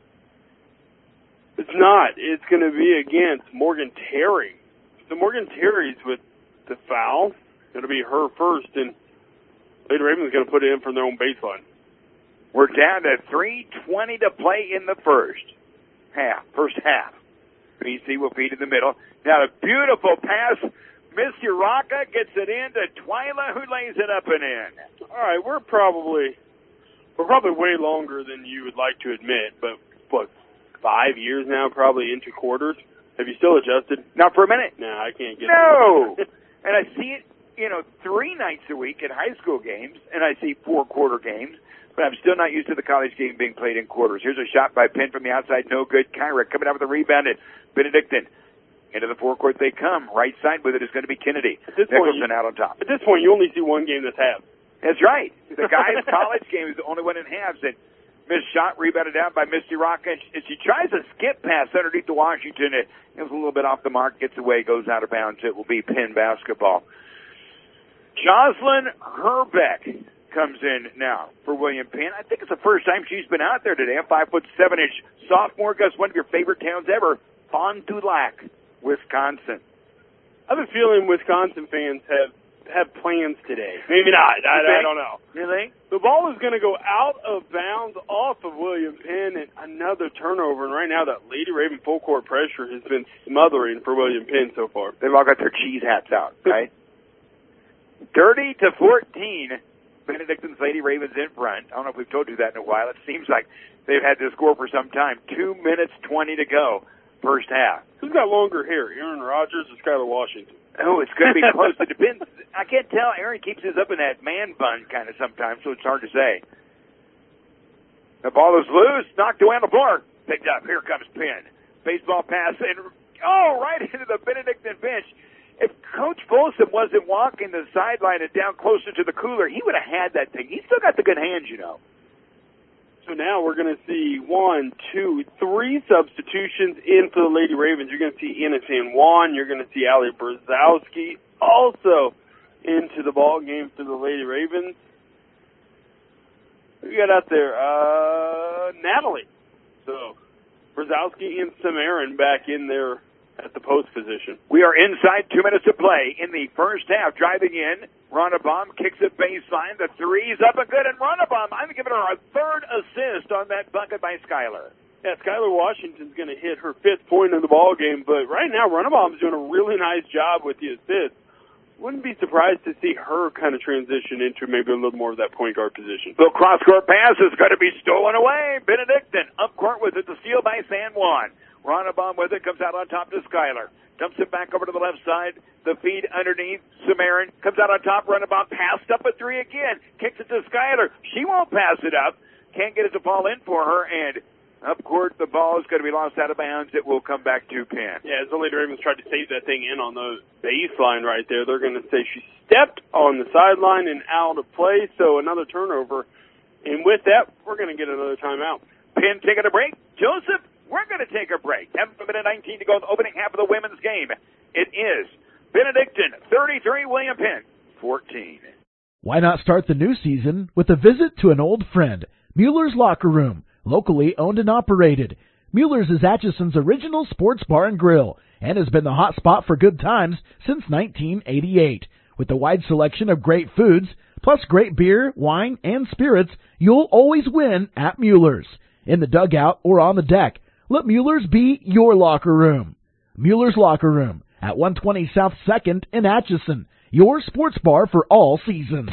[SPEAKER 6] It's not. It's going to be against Morgan Terry. So Morgan Terry's with the foul. It'll be her first, and Lady Ravens going to put it in from their own baseline.
[SPEAKER 4] We're down to three twenty to play in the first half. First half. B C will feed in the middle. Now a beautiful pass. Miss Uraka gets it in to Twyla, who lays it up and in.
[SPEAKER 6] All right, we're probably we're probably way longer than you would like to admit, but what, five years now, probably into quarters. Have you still adjusted?
[SPEAKER 4] Not for a minute.
[SPEAKER 6] No, I can't get
[SPEAKER 4] No. And I see it, you know, three nights a week at high school games, and I see four quarter games. But I'm still not used to the college game being played in quarters. Here's a shot by Penn from the outside. No good. Kyra coming out with a rebound at Benedictine. Into the forecourt they come. Right side with it is going to be Kennedy.
[SPEAKER 6] At this
[SPEAKER 4] Nicholson
[SPEAKER 6] point, you,
[SPEAKER 4] out on top.
[SPEAKER 6] At this point, you only see one game this half.
[SPEAKER 4] That's right. The guys' college game is the only one in halves. And missed shot rebounded out by Misty Rocca. And she tries a skip pass underneath to Washington. It, it was a little bit off the mark. Gets away. Goes out of bounds. It will be Penn basketball. Jocelyn Herbeck comes in now for William Penn. I think it's the first time she's been out there today. A five foot seven inch sophomore. Gus, one of your favorite towns ever, Fond du Lac, Wisconsin.
[SPEAKER 6] I have a feeling Wisconsin fans have have plans today. Maybe not. I, I don't know.
[SPEAKER 4] You think?
[SPEAKER 6] The ball is going to go out of bounds off of William Penn, and another turnover. And right now, that Lady Raven full court pressure has been smothering for William Penn so far.
[SPEAKER 4] They've all got their cheese hats out, right? thirty to fourteen. Benedictine's Lady Ravens in front. I don't know if we've told you that in a while. It seems like they've had this score for some time. Two minutes, twenty to go, first half.
[SPEAKER 6] Who's got longer hair, Aaron Rodgers or Skylar Washington?
[SPEAKER 4] Oh, it's going to be close. It depends. I can't tell. Aaron keeps his up in that man bun kind of sometimes, so it's hard to say. The ball is loose, knocked away on the floor. Picked up. Here comes Penn. Baseball pass, and oh, right into the Benedictine bench. If Coach Folsom wasn't walking the sideline and down closer to the cooler, he would have had that thing. He's still got the good hands, you know.
[SPEAKER 6] So now we're going to see one, two, three substitutions in for the Lady Ravens. You're going to see Anna San Juan. You're going to see Allie Brzezowski also into the ball game for the Lady Ravens. Who we got out there? Uh, Natalie. So Brzezowski and Samarin back in there at the post position.
[SPEAKER 4] We are inside two minutes to play in the first half. Driving in, Ronnebaum kicks it baseline. The three's up and good, and Ronnebaum, I'm giving her a third assist on that bucket by Skylar.
[SPEAKER 6] Yeah, Skylar Washington's going to hit her fifth point in the ball game, but right now Ronnebaum's doing a really nice job with the assist. Wouldn't be surprised to see her kind of transition into maybe a little more of that point guard position.
[SPEAKER 4] The cross-court pass is going to be stolen away. Benedictine up court with it. The steal by San Juan. Ronnebaum with it, comes out on top to Skylar. Dumps it back over to the left side. The feed underneath. Samarin comes out on top. Ronnebaum passed up a three again. Kicks it to Skylar. She won't pass it up. Can't get it to fall in for her. And up court, the ball is going to be lost out of bounds. It will come back to Penn.
[SPEAKER 6] Yeah, as the Lady Ravens tried to save that thing in on the baseline right there, they're going to say she stepped on the sideline and out of play. So another turnover. And with that, we're going to get another timeout.
[SPEAKER 4] Penn taking a break. Joseph, we're going to take a break. ten minute nineteen to go in the opening half of the women's game. It is Benedictine thirty-three, William Penn fourteen.
[SPEAKER 10] Why not start the new season with a visit to an old friend, Mueller's Locker Room, locally owned and operated. Mueller's is Atchison's original sports bar and grill and has been the hot spot for good times since nineteen eighty-eight. With a wide selection of great foods, plus great beer, wine, and spirits, you'll always win at Mueller's. In the dugout or on the deck, let Mueller's be your locker room. Mueller's Locker Room at one twenty South second in Atchison, your sports bar for all seasons.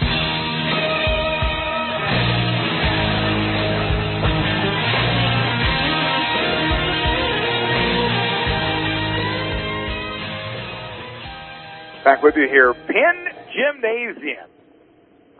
[SPEAKER 4] Back with you here. Penn Gymnasium.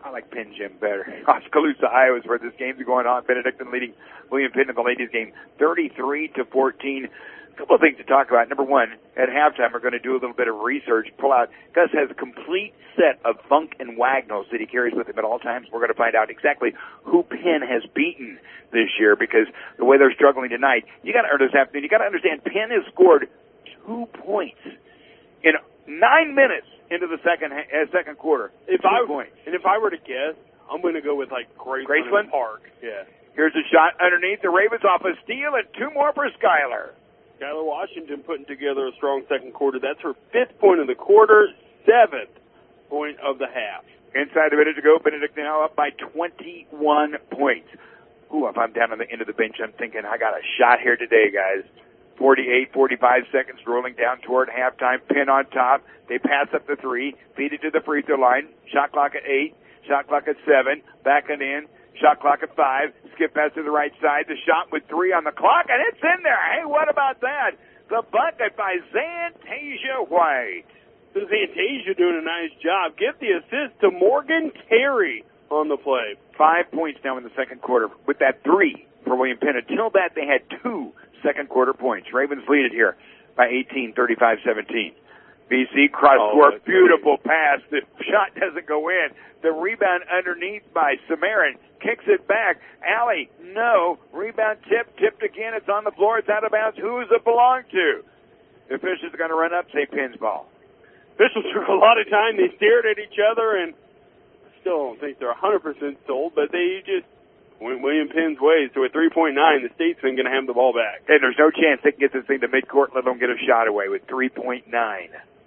[SPEAKER 4] I like Penn Gym better. Oskaloosa, Iowa is where this game's going on. Benedictine leading William Penn in the ladies game thirty-three to fourteen. A couple of things to talk about. Number one, at halftime, we're going to do a little bit of research, pull out. Gus has a complete set of Funk and Wagnalls that he carries with him at all times. We're going to find out exactly who Penn has beaten this year, because the way they're struggling tonight, you got to this afternoon. You got to understand, Penn has scored two points in nine minutes into the second uh, second quarter.
[SPEAKER 6] If
[SPEAKER 4] two
[SPEAKER 6] I
[SPEAKER 4] points.
[SPEAKER 6] and if I were to guess, I'm going to go with like Graceland,
[SPEAKER 4] Graceland
[SPEAKER 6] Park. Yeah.
[SPEAKER 4] Here's a shot underneath. The Ravens off a steal, and two more for Skylar.
[SPEAKER 6] Skylar Washington putting together a strong second quarter. That's her fifth point of the quarter, seventh point of the half.
[SPEAKER 4] Inside a minute to go, Benedict now up by twenty-one points. Ooh, if I'm down on the end of the bench, I'm thinking I got a shot here today, guys. forty-eight, forty-five seconds rolling down toward halftime. Penn on top. They pass up the three, feed it to the free throw line. Shot clock at eight, shot clock at seven, backing in. Shot clock at five. Skip pass to the right side. The shot with three on the clock, and it's in there. Hey, what about that? The bucket by Zantasia White.
[SPEAKER 6] So Zantasia doing a nice job. Give the assist to Morgan Terry on the play.
[SPEAKER 4] Five points now in the second quarter with that three for William Penn. Until that, they had two second quarter points. Ravens lead it here by eighteen, thirty-five seventeen. B C cross court, oh, beautiful great. Pass. The shot doesn't go in. The rebound underneath by Samarin. Kicks it back. Alley, no. Rebound tip, tipped again. It's on the floor. It's out of bounds. Who does it belong to? The officials are going to run up, say Penn's ball.
[SPEAKER 6] Officials took a lot of time. They stared at each other, and still don't think they're one hundred percent sold, but they just went William Penn's way. So at three point nine, the Statesman going to have the ball back.
[SPEAKER 4] And there's no chance they can get this thing to midcourt, let alone get a shot away with three point nine.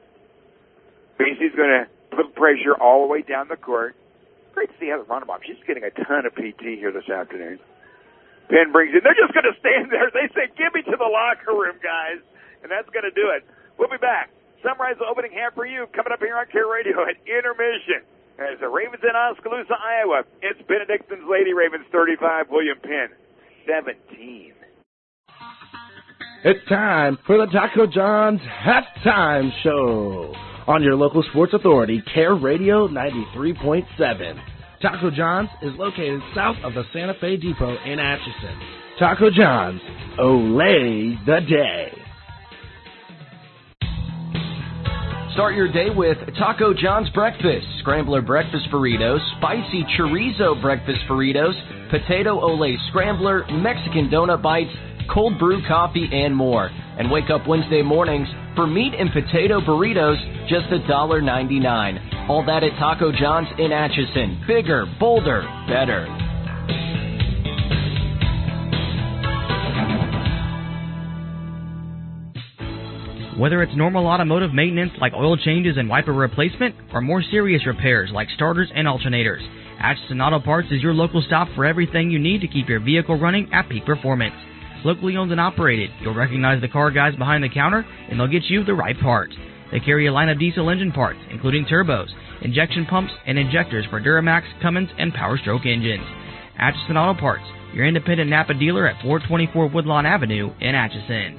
[SPEAKER 4] B C's going to put pressure all the way down the court. Great to see Heather Ronnebaum. She's getting a ton of P T here this afternoon. Penn brings it. They're just going to stand there. They say, give me to the locker room, guys. And that's going to do it. We'll be back. Summarize the opening half for you coming up here on Care Radio at intermission. As the Ravens in Oskaloosa, Iowa. It's Benedictine's Lady Ravens thirty-five, William Penn seventeen.
[SPEAKER 1] It's time for the Taco John's Halftime Show on your local sports authority, Care Radio ninety-three point seven. Taco John's is located south of the Santa Fe Depot in Atchison. Taco John's, Olay the day.
[SPEAKER 9] Start your day with Taco John's Breakfast, Scrambler Breakfast Burritos, Spicy Chorizo Breakfast Burritos, Potato Olay Scrambler, Mexican Donut Bites, Cold Brew Coffee, and more. And wake up Wednesday mornings for meat and potato burritos, just one dollar ninety-nine. All that at Taco John's in Atchison. Bigger, bolder, better.
[SPEAKER 11] Whether it's normal automotive maintenance like oil changes and wiper replacement, or more serious repairs like starters and alternators, Atchison Auto Parts is your local stop for everything you need to keep your vehicle running at peak performance. Locally owned and operated, you'll recognize the car guys behind the counter, and they'll get you the right part. They carry a line of diesel engine parts, including turbos, injection pumps, and injectors for Duramax, Cummins, and Power Stroke engines. Atchison Auto Parts, your independent Napa dealer at four twenty-four Woodlawn Avenue in Atchison.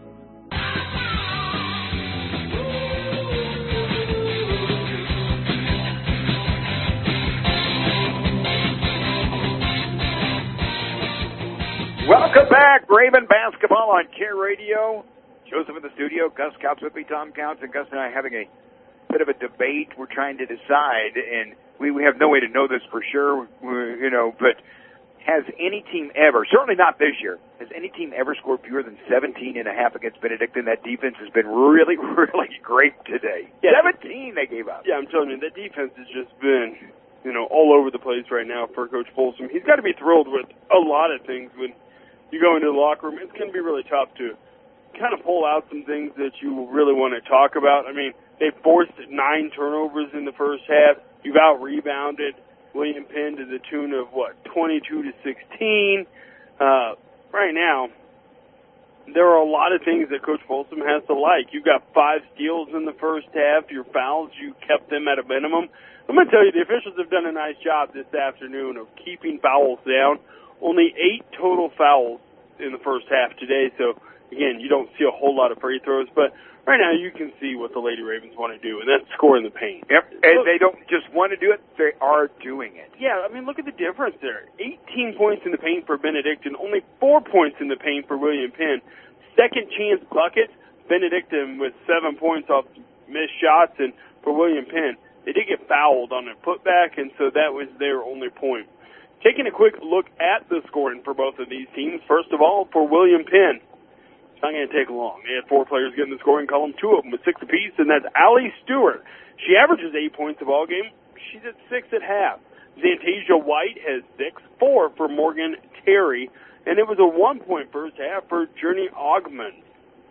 [SPEAKER 4] Welcome back, Raven Basketball on Care Radio. Joseph in the studio, Gus Counts with me, Tom Counts, and Gus and I are having a bit of a debate. We're trying to decide, and we, we have no way to know this for sure, we, you know, but has any team ever, certainly not this year, has any team ever scored fewer than seventeen and a half against Benedictine? That defense has been really, really great today. Yeah. seventeen they gave up.
[SPEAKER 6] Yeah, I'm telling you, that defense has just been, you know, all over the place right now for Coach Folsom. He's got to be thrilled with a lot of things when you go into the locker room. It's going to be really tough to kind of pull out some things that you really want to talk about. I mean, they forced nine turnovers in the first half. You've out-rebounded William Penn to the tune of, what, twenty-two to sixteen. Uh, right now, there are a lot of things that Coach Folsom has to like. You got five steals in the first half. Your fouls, you kept them at a minimum. I'm going to tell you, the officials have done a nice job this afternoon of keeping fouls down. Only eight total fouls in the first half today, so, again, you don't see a whole lot of free throws. But right now you can see what the Lady Ravens want to do, and that's score in the paint.
[SPEAKER 4] Yep, and look, they don't just want to do it, they are doing it.
[SPEAKER 6] Yeah, I mean, look at the difference there. eighteen points in the paint for Benedictine, only four points in the paint for William Penn. Second chance buckets, Benedictine with seven points off missed shots, and for William Penn, they did get fouled on a putback, and so that was their only point. Taking a quick look at the scoring for both of these teams, first of all, for William Penn, it's not going to take long. They had four players get in the scoring column, two of them with six apiece, and that's Allie Stewart. She averages eight points a ball game. She's at six at half. Zantasia White has six, four for Morgan Terry, and it was a one-point first half for Journey Augmund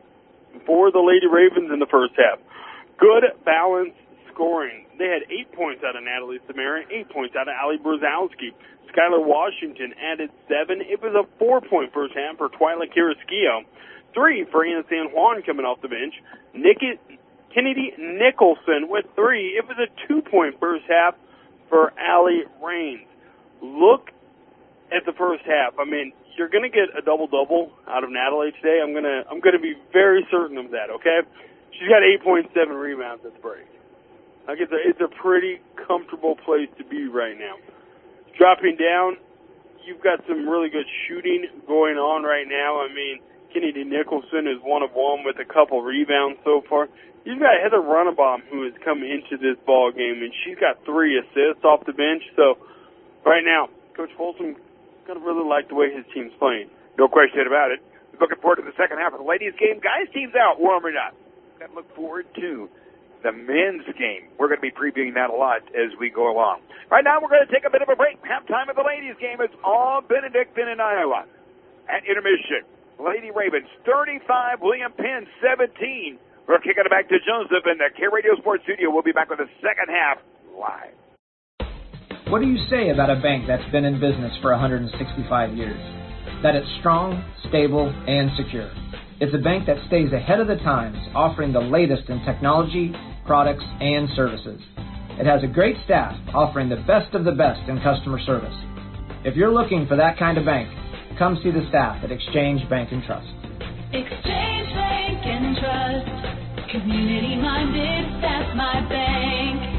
[SPEAKER 6] for the Lady Ravens in the first half. Good balanced scoring. They had eight points out of Natalie Samara, eight points out of Allie Brzezowski. Skylar Washington added seven. It was a four-point first half for Twyla Carrasquillo. Three for Anna San Juan coming off the bench. Nikki, Kennedy Nicholson with three. It was a two-point first half for Allie Raines. Look at the first half. I mean, you're going to get a double-double out of Natalie today. I'm going to I'm going to be very certain of that, okay? She's got eight point seven rebounds at the break. Like it's a, it's a pretty comfortable place to be right now. Dropping down, you've got some really good shooting going on right now. I mean, Kennedy Nicholson is one of one with a couple rebounds so far. You've got Heather Runnebaum, who has come into this ball game, and she's got three assists off the bench. So right now, Coach Folsom going to really like the way his team's playing.
[SPEAKER 4] No question about it. Looking forward to the second half of the ladies' game. Guys' team's out warming up. Got to look forward to the men's game. We're going to be previewing that a lot as we go along. Right now, we're going to take a bit of a break. Halftime of the ladies' game is all Benedictine in Iowa. At intermission, Lady Ravens thirty-five, William Penn seventeen. We're kicking it back to Joseph in the Care Radio Sports Studio. We'll be back with the second half live.
[SPEAKER 12] What do you say about a bank that's been in business for one hundred sixty-five years? That it's strong, stable, and secure. It's a bank that stays ahead of the times, offering the latest in technology, products, and services. It has a great staff offering the best of the best in customer service. If you're looking for that kind of bank, come see the staff at Exchange Bank and Trust.
[SPEAKER 13] Exchange Bank and Trust, community-minded, that's my bank.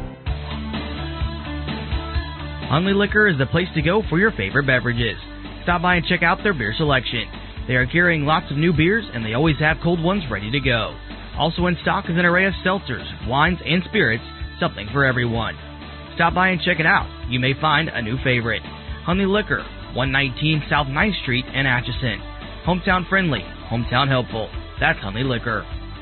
[SPEAKER 11] Hundley Liquor is the place to go for your favorite beverages. Stop by and check out their beer selection. They are carrying lots of new beers, and they always have cold ones ready to go. Also in stock is an array of seltzers, wines, and spirits, something for everyone. Stop by and check it out. You may find a new favorite. Hundley Liquor, one nineteen South ninth Street in Atchison. Hometown friendly, hometown helpful. That's Hundley Liquor.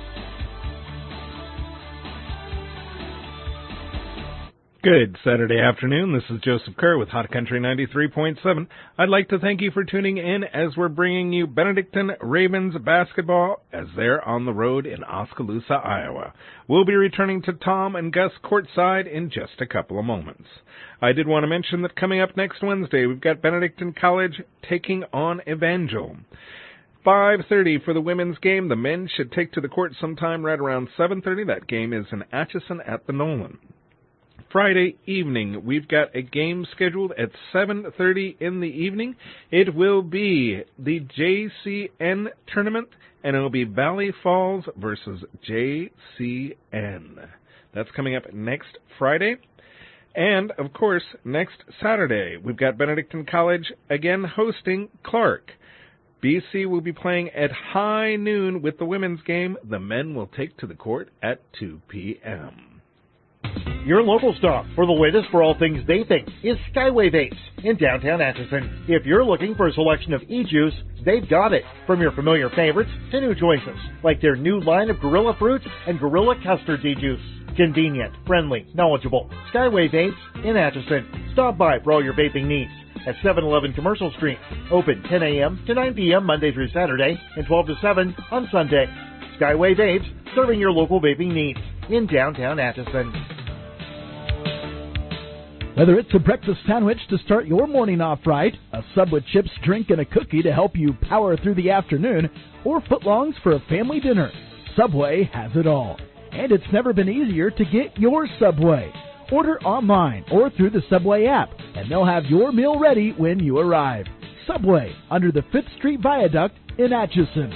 [SPEAKER 14] Good Saturday afternoon. This is Joseph Kerr with Hot Country ninety-three point seven. I'd like to thank you for tuning in as we're bringing you Benedictine Ravens basketball as they're on the road in Oskaloosa, Iowa. We'll be returning to Tom and Gus courtside in just a couple of moments. I did want to mention that coming up next Wednesday, we've got Benedictine College taking on Evangel. five thirty for the women's game. The men should take to the court sometime right around seven thirty. That game is in Atchison at the Nolan. Friday evening, we've got a game scheduled at seven thirty in the evening. It will be the J C N tournament, and it will be Valley Falls versus J C N. That's coming up next Friday. And, of course, next Saturday, we've got Benedictine College again hosting Clark. B C will be playing at high noon with the women's game. The men will take to the court at two p.m.
[SPEAKER 15] Your local stop for the latest for all things vaping is Skyway Vapes in downtown Atchison. If you're looking for a selection of e-juice, they've got it. From your familiar favorites to new choices, like their new line of Gorilla Fruit and Gorilla Custard e-juice. Convenient, friendly, knowledgeable. Skyway Vapes in Atchison. Stop by for all your vaping needs at seven eleven Commercial Street. Open ten a.m. to nine p.m. Monday through Saturday and twelve to seven on Sunday. Skyway Vapes, serving your local vaping needs in downtown Atchison.
[SPEAKER 10] Whether it's a breakfast sandwich to start your morning off right, a sub with chips, drink, and a cookie to help you power through the afternoon, or footlongs for a family dinner, Subway has it all. And it's never been easier to get your Subway. Order online or through the Subway app, and they'll have your meal ready when you arrive. Subway under the fifth Street Viaduct in Atchison.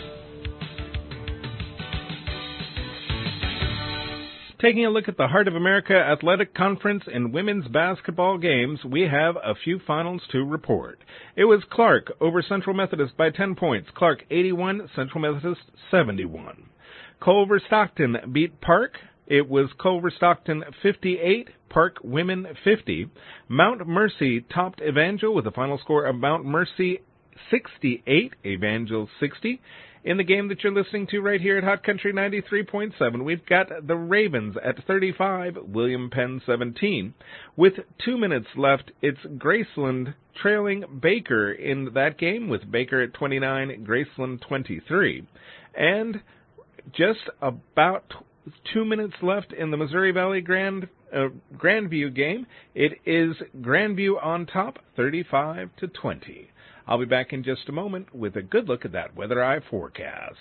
[SPEAKER 14] Taking a look at the Heart of America Athletic Conference and women's basketball games, we have a few finals to report. It was Clark over Central Methodist by ten points. Clark eighty-one, Central Methodist seventy-one. Culver Stockton beat Park. It was Culver Stockton fifty-eight, Park Women fifty. Mount Mercy topped Evangel with a final score of Mount Mercy sixty-eight, Evangel sixty. In the game that you're listening to right here at Hot Country ninety-three point seven, we've got the Ravens at thirty-five, William Penn seventeen. With two minutes left, it's Graceland trailing Baker in that game, with Baker at twenty-nine, Graceland twenty-three. And just about two minutes left in the Missouri Valley Grand uh, Grandview game. It is Grandview on top, thirty-five to twenty. I'll be back in just a moment with a good look at that Weather Eye forecast.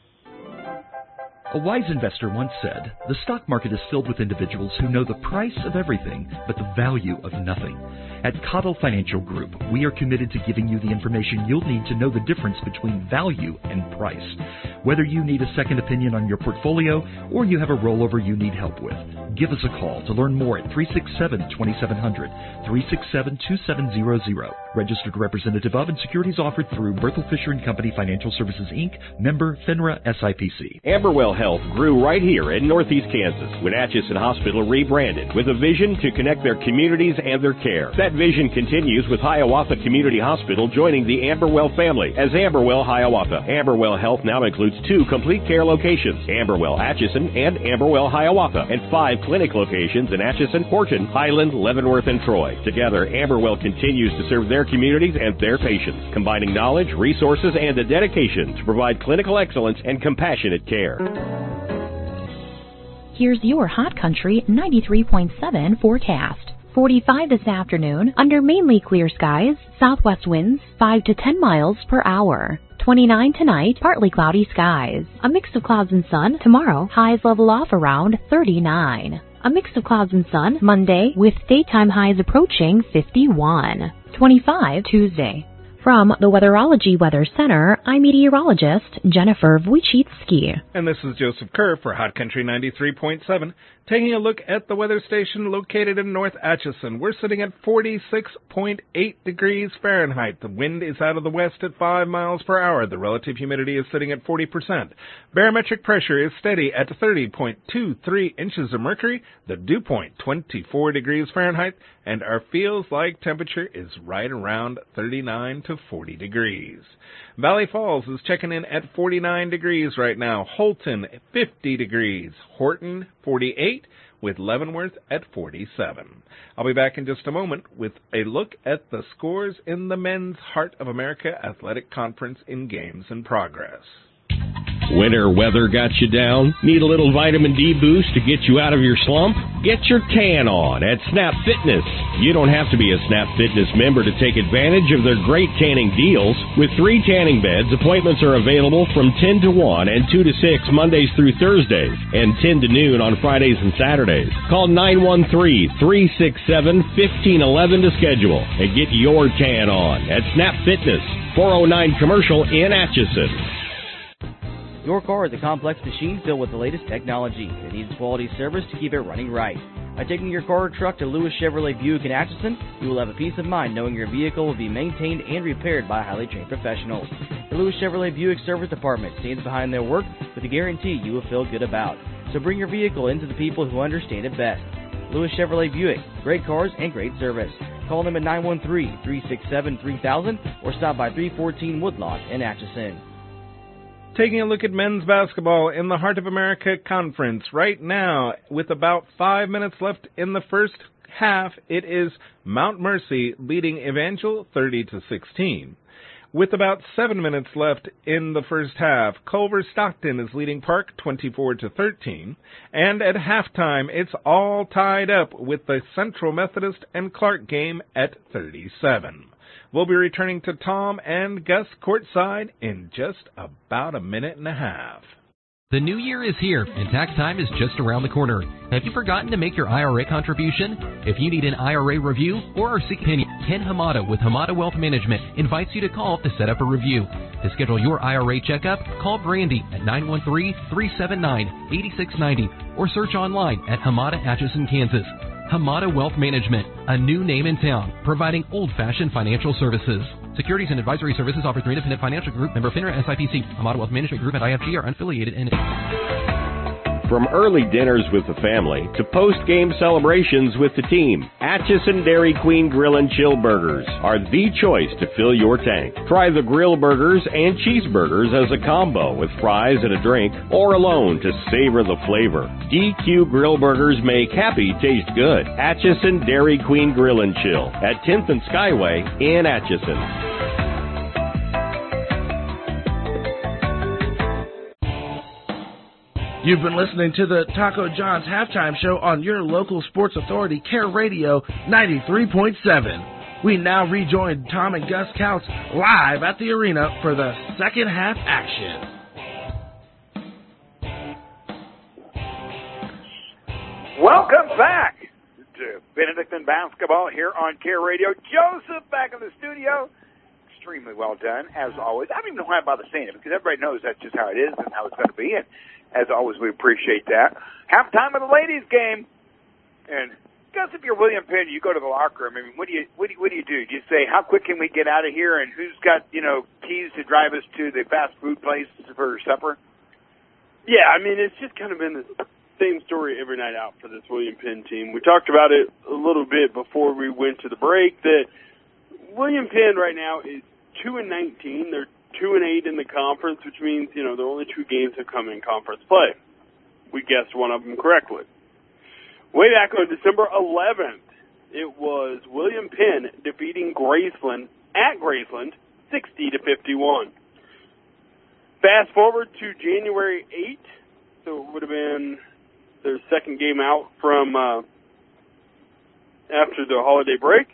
[SPEAKER 16] A wise investor once said, "The stock market is filled with individuals who know the price of everything but the value of nothing." At Cottle Financial Group, we are committed to giving you the information you'll need to know the difference between value and price. Whether you need a second opinion on your portfolio or you have a rollover you need help with, give us a call to learn more at three six seven, two seven zero zero, three six seven, two seven zero zero. Registered representative of and securities offered through Berthel Fisher and Company Financial Services, Incorporated, member FINRA S I P C.
[SPEAKER 3] Amberwell Health grew right here in Northeast Kansas when Atchison Hospital rebranded with a vision to connect their communities and their care. That vision continues with Hiawatha Community Hospital joining the Amberwell family as Amberwell Hiawatha. Amberwell Health now includes two complete care locations, Amberwell Atchison and Amberwell Hiawatha, and five clinic locations in Atchison, Horton, Highland, Leavenworth, and Troy. Together, Amberwell continues to serve their communities and their patients, combining knowledge, resources, and a dedication to provide clinical excellence and compassionate care.
[SPEAKER 17] Here's your Hot Country ninety-three point seven forecast. forty-five this afternoon, under mainly clear skies, southwest winds five to ten miles per hour. twenty-nine tonight, partly cloudy skies. A mix of clouds and sun. Tomorrow, highs level off around thirty-nine. A mix of clouds and sun Monday, with daytime highs approaching fifty-one. twenty-five Tuesday. From the Weatherology Weather Center, I'm meteorologist Jennifer Wojcicki.
[SPEAKER 14] And this is Joseph Kerr for Hot Country ninety-three point seven. Taking a look at the weather station located in North Atchison, we're sitting at forty-six point eight degrees Fahrenheit. The wind is out of the west at five miles per hour. The relative humidity is sitting at forty percent. Barometric pressure is steady at thirty point two three inches of mercury. The dew point, twenty-four degrees Fahrenheit. And our feels like temperature is right around thirty-nine to forty degrees. Valley Falls is checking in at forty-nine degrees right now. Holton, fifty degrees. Horton, forty-eight, with Leavenworth at forty-seven. I'll be back in just a moment with a look at the scores in the Men's Heart of America Athletic Conference in games in progress.
[SPEAKER 3] Winter weather got you down? Need a little vitamin D boost to get you out of your slump? Get your tan on at Snap Fitness. You don't have to be a Snap Fitness member to take advantage of their great tanning deals. With three tanning beds, appointments are available from ten to one and two to six Mondays through Thursdays, and ten to noon on Fridays and Saturdays. Call nine one three, three six seven, one five one one to schedule and get your tan on at Snap Fitness, four oh nine Commercial in Atchison.
[SPEAKER 11] Your car is a complex machine filled with the latest technology. It needs quality service to keep it running right. By taking your car or truck to Lewis Chevrolet Buick in Atchison, you will have a peace of mind knowing your vehicle will be maintained and repaired by highly trained professionals. The Lewis Chevrolet Buick Service Department stands behind their work with a guarantee you will feel good about. So bring your vehicle into the people who understand it best. Lewis Chevrolet Buick, great cars and great service. Call them at nine one three, three six seven, three thousand or stop by three fourteen Woodloch in Atchison.
[SPEAKER 14] Taking a look at men's basketball in the Heart of America Conference right now, with about five minutes left in the first half, it is Mount Mercy leading Evangel thirty to sixteen. With about seven minutes left in the first half, Culver Stockton is leading Park twenty-four to thirteen, and at halftime, it's all tied up with the Central Methodist and Clark game at thirty-seven. We'll be returning to Tom and Gus courtside in just about a minute and a half.
[SPEAKER 2] The new year is here, and tax time is just around the corner. Have you forgotten to make your I R A contribution? If you need an I R A review or are seeking opinion, Ken Hamada with Hamada Wealth Management invites you to call to set up a review. To schedule your I R A checkup, call Brandy at nine one three, three seven nine, eight six nine zero or search online at Hamada Atchison, Kansas. Hamada Wealth Management, a new name in town, providing old-fashioned financial services. Securities and advisory services offered through Independent Financial Group, member FINRA S I P C. Hamada Wealth Management Group and I F G are unaffiliated and
[SPEAKER 3] From early dinners with the family to post-game celebrations with the team, Atchison Dairy Queen Grill and Chill Burgers are the choice to fill your tank. Try the grill burgers and cheeseburgers as a combo with fries and a drink, or alone to savor the flavor. D Q Grill Burgers make happy taste good. Atchison Dairy Queen Grill and Chill at tenth and Skyway in Atchison.
[SPEAKER 1] You've been listening to the Taco John's Halftime Show on your local sports authority, Care Radio ninety-three point seven. We now rejoin Tom and Gus Couts live at the arena for the second half action.
[SPEAKER 4] Welcome back to Benedictine Basketball here on Care Radio. Joseph back in the studio. Extremely well done, as always. I don't even know why I'm bothered saying it, because everybody knows that's just how it is and how it's going to be. And as always, we appreciate that. Halftime of the ladies' game. And, Gus, if you're William Penn, you go to the locker room. I mean, what do you what do you, what do, you do? Do you say, how quick can we get out of here, and who's got, you know, keys to drive us to the fast food place for supper?
[SPEAKER 6] Yeah, I mean, it's just kind of been the same story every night out for this William Penn team. We talked about it a little bit before we went to the break, that William Penn right now is two and nineteen. They're two and eight in the conference, which means, you know, the only two games have come in conference play. We guessed one of them correctly. Way back on December eleventh, it was William Penn defeating Graceland at Graceland sixty to fifty-one. Fast forward to January eighth, so it would have been their second game out from uh, after the holiday break.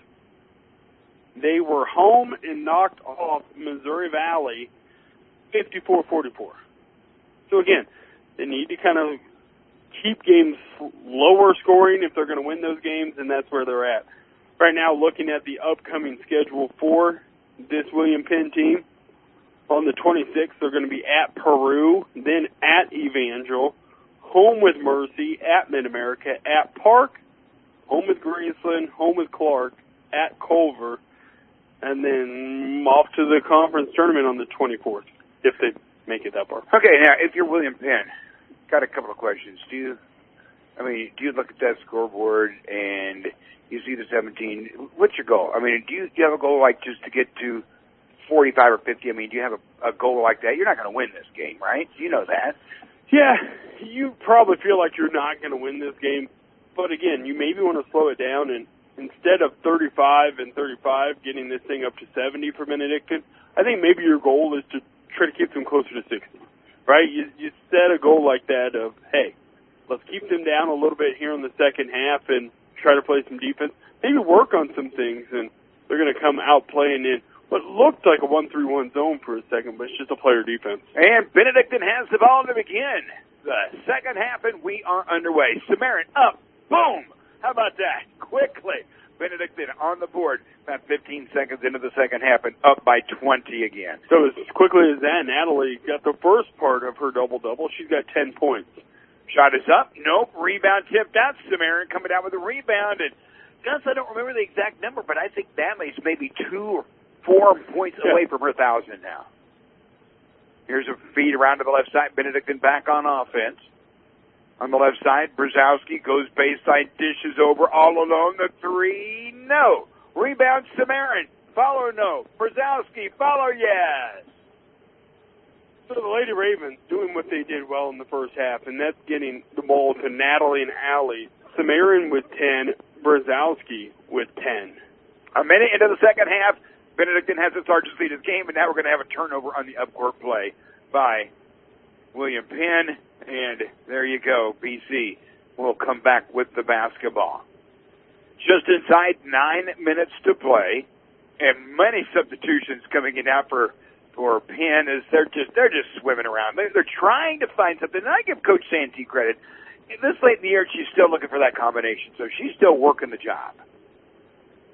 [SPEAKER 6] They were home and knocked off Missouri Valley fifty-four forty-four. So, again, they need to kind of keep games lower scoring if they're going to win those games, and that's where they're at. Right now, looking at the upcoming schedule for this William Penn team, on the twenty-sixth, they're going to be at Peru, then at Evangel, home with Mercy, at Mid-America, at Park, home with Graceland, home with Clark, at Culver, and then off to the conference tournament on the twenty-fourth, if they make it that far.
[SPEAKER 4] Okay, now, if you're William Penn, got a couple of questions. Do you, I mean, do you look at that scoreboard and you see the seventeen? What's your goal? I mean, do you, do you have a goal like just to get to forty-five or fifty? I mean, do you have a, a goal like that? You're not going to win this game, right? You know that.
[SPEAKER 6] Yeah, you probably feel like you're not going to win this game. But, again, you maybe want to slow it down, and instead of thirty-five and thirty-five, getting this thing up to seventy for Benedictine, I think maybe your goal is to try to keep them closer to sixty, right? You, you set a goal like that of, hey, let's keep them down a little bit here in the second half and try to play some defense. Maybe work on some things, and they're going to come out playing in what looked like a one three one zone for a second, but it's just a player defense.
[SPEAKER 4] And Benedictine has the ball to begin the second half, and we are underway. Samaritan up. Boom! How about that? Quickly. Benedictine on the board about fifteen seconds into the second half and up by twenty again.
[SPEAKER 6] So as quickly as that, Natalie got the first part of her double-double. She's got ten points.
[SPEAKER 4] Shot is up. Nope. Rebound tipped out. Samaritan coming down with a rebound. And Gus, I don't remember the exact number, but I think Natalie's maybe two or four points yeah. away from her thousand now. Here's a feed around to the left side. Benedictine back on offense. On the left side, Brzezowski goes baseline, dishes over all alone. The three, no. Rebound, Samaritan. Follow, no. Brzezowski, follow, yes.
[SPEAKER 6] So the Lady Ravens doing what they did well in the first half, and that's getting the ball to Natalie and Allie. Samaritan with ten, Brzezowski with ten.
[SPEAKER 4] A minute into the second half, Benedictine has its largest lead of the game, and now we're going to have a turnover on the upcourt play by William Penn. And there you go, B C will come back with the basketball. Just inside nine minutes to play, and many substitutions coming in now for for Penn as they're just they're just swimming around. They're, they're trying to find something. And I give Coach Santee credit. This late in the year, she's still looking for that combination, so she's still working the job.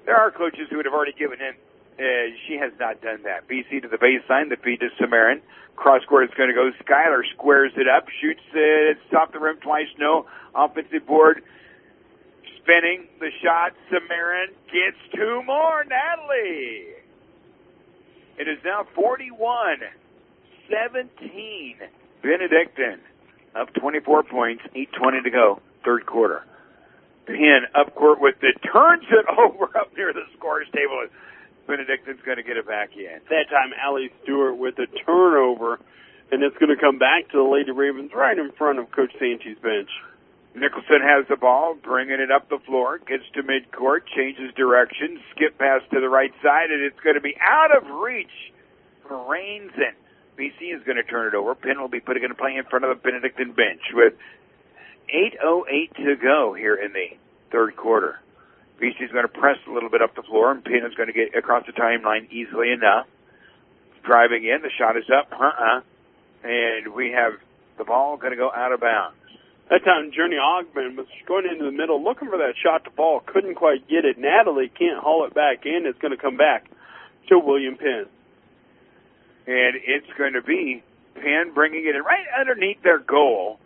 [SPEAKER 4] There are coaches who would have already given in. Uh, she has not done that. B C to the baseline, the feed to Samarin. Cross court is going to go. Skylar squares it up, shoots it, it's off the rim twice, no. Offensive board, spinning the shot. Samarin gets two more. Natalie. It is now forty-one seventeen. Benedictine up twenty-four points, eight twenty to go, third quarter. Penn up court with it, turns it over up near the scores table. Benedictine's going to get it back in.
[SPEAKER 6] That time, Allie Stewart with a turnover, and it's going to come back to the Lady Ravens right in front of Coach Sanchi's bench.
[SPEAKER 4] Nicholson has the ball, bringing it up the floor, gets to midcourt, changes direction, skip pass to the right side, and it's going to be out of reach for Rains, and B C is going to turn it over. Penn will be putting it in play in front of the Benedictine bench with eight oh eight to go here in the third quarter. B C's going to press a little bit up the floor, and Penn is going to get across the timeline easily enough. Driving in, the shot is up, uh-uh, and we have the ball going to go out of bounds.
[SPEAKER 6] That time, Journey Ogman was going into the middle, looking for that shot to fall, couldn't quite get it. Natalie can't haul it back in. It's going to come back to William Penn.
[SPEAKER 4] And it's going to be Penn bringing it in right underneath their goal.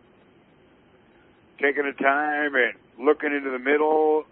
[SPEAKER 4] Taking the time and looking into the middle.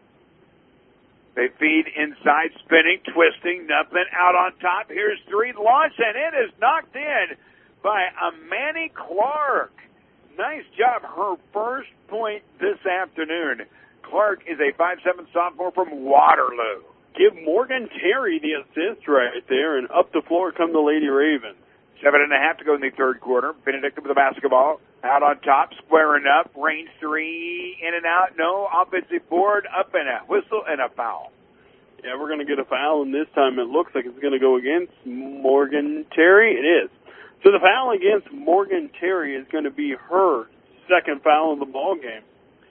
[SPEAKER 4] They feed inside, spinning, twisting, nothing. Out on top, here's three, launch, and it is knocked in by Amani Clark. Nice job. Her first point this afternoon. Clark is a five seven sophomore from Waterloo.
[SPEAKER 6] Give Morgan Terry the assist right there, and up the floor come the Lady Ravens.
[SPEAKER 4] Seven and a half to go in the third quarter. Benedictine with the basketball. Out on top, squaring up. Range three, in and out. No. Offensive board, up and a whistle and a foul.
[SPEAKER 6] Yeah, we're going to get a foul, and this time it looks like it's going to go against Morgan Terry. It is. So the foul against Morgan Terry is going to be her second foul of the ball game.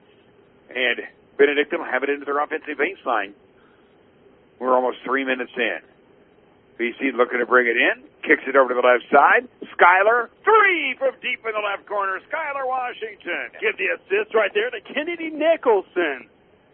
[SPEAKER 4] And Benedictine will have it into their offensive baseline. We're almost three minutes in. B C looking to bring it in. Kicks it over to the left side. Skylar, three from deep in the left corner. Skylar Washington.
[SPEAKER 6] Give the assist right there to Kennedy Nicholson.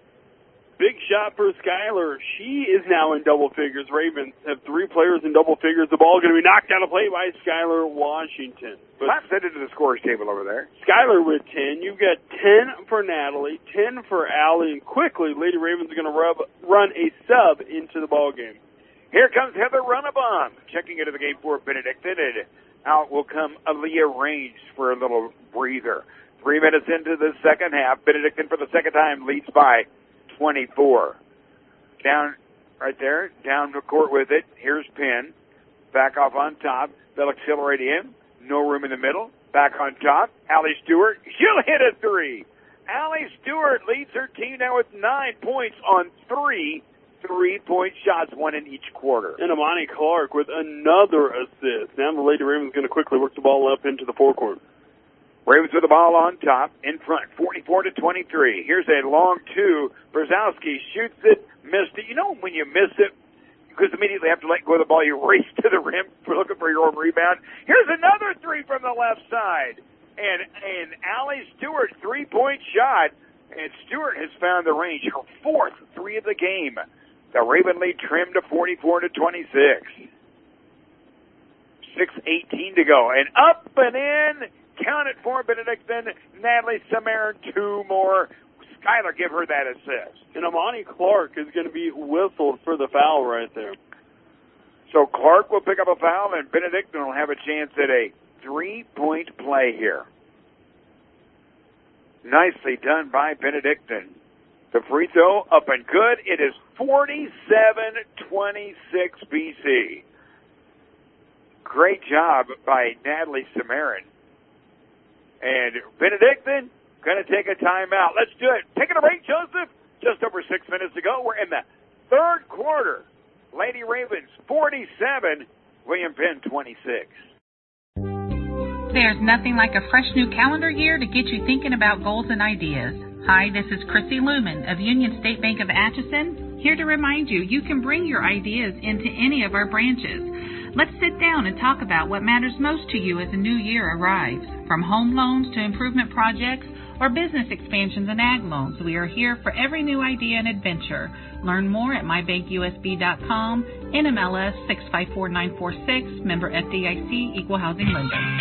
[SPEAKER 6] Big shot for Skylar. She is now in double figures. Ravens have three players in double figures. The ball is going to be knocked out of play by Skylar Washington.
[SPEAKER 4] Let's send it to the scores table over there.
[SPEAKER 6] Skylar with ten. You've got ten for Natalie, ten for Allie, and quickly Lady Ravens are going to rub, run a sub into the ball game.
[SPEAKER 4] Here comes Heather Runnabomb, checking into the game for Benedictine, and out will come Aaliyah Range for a little breather. Three minutes into the second half, Benedictine for the second time leads by twenty-four. Down right there, down the court with it. Here's Penn. Back off on top. They'll accelerate in. No room in the middle. Back on top. Allie Stewart. She'll hit a three. Allie Stewart leads her team now with nine points on three three-point shots, one in each quarter.
[SPEAKER 6] And Amani Clark with another assist. Now the Lady Ravens going to quickly work the ball up into the forecourt.
[SPEAKER 4] Ravens with the ball on top, in front, forty-four to twenty-three. Here's a long two. Brzezowski shoots it, missed it. You know when you miss it, because immediately have to let go of the ball, you race to the rim for looking for your own rebound. Here's another three from the left side. And, and Allie Stewart, three-point shot. And Stewart has found the range, her fourth three of the game. The Raven lead trimmed to forty-four to twenty-six. six eighteen to go. And up and in. Count it for Benedictine. Natalie Samarin, two more. Skylar, give her that assist.
[SPEAKER 6] And Amani Clark is going to be whistled for the foul right there.
[SPEAKER 4] So Clark will pick up a foul, and Benedictine will have a chance at a three-point play here. Nicely done by Benedictine. The free throw up and good. It is forty-seven twenty-six B C. Great job by Natalie Samarin. And Benedictine going to take a timeout. Let's do it. Taking a break, Joseph. Just over six minutes to go. We're in the third quarter. Lady Ravens forty-seven, William Penn twenty-six.
[SPEAKER 5] There's nothing like a fresh new calendar year to get you thinking about goals and ideas. Hi, this is Chrissy Lumen of Union State Bank of Atchison, here to remind you you can bring your ideas into any of our branches. Let's sit down and talk about what matters most to you as a new year arrives. From home loans to improvement projects, or business expansions and ag loans. We are here for every new idea and adventure. Learn more at my bank U S B dot com, N M L S six five four nine four six, member F D I C, Equal Housing Lender.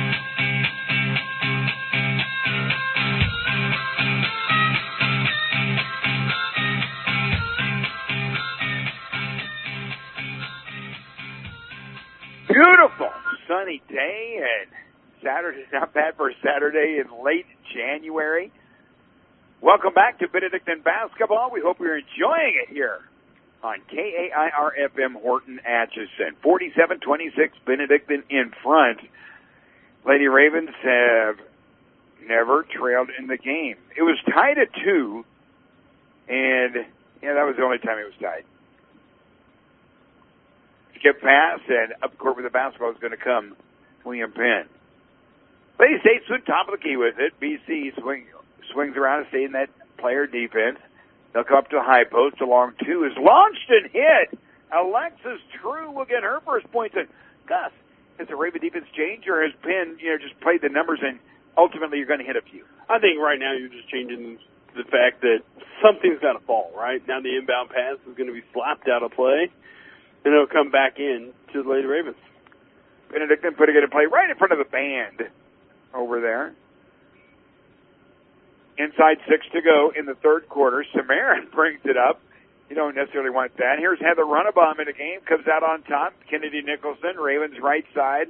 [SPEAKER 4] Beautiful sunny day, and Saturday's not bad for a Saturday in late January. Welcome back to Benedictine Basketball. We hope you're enjoying it here on K A I R F M Horton Atchison. forty-seven twenty-six Benedictine in front. Lady Ravens have never trailed in the game. It was tied at two, and yeah, that was the only time it was tied. Skip pass, and up court with the basketball is going to come William Penn. Lady State's on top of the key with it. B C swing, swings around and stays in that player defense. They'll come up to a high post. A long two is launched and hit. Alexis True will get her first points. And Gus, has the Raven defense changed, or has Penn, you know, just played the numbers and ultimately you're going to hit a few?
[SPEAKER 6] I think right now you're just changing the fact that something's got to fall, right? Now the inbound pass is going to be slapped out of play, and it'll come back in to the Lady Ravens.
[SPEAKER 4] Benedictine putting it in play right in front of the band over there. Inside six to go in the third quarter. Samarin brings it up. You don't necessarily want that. Here's Heather Runabaum in the game. Comes out on top. Kennedy Nicholson, Ravens right side.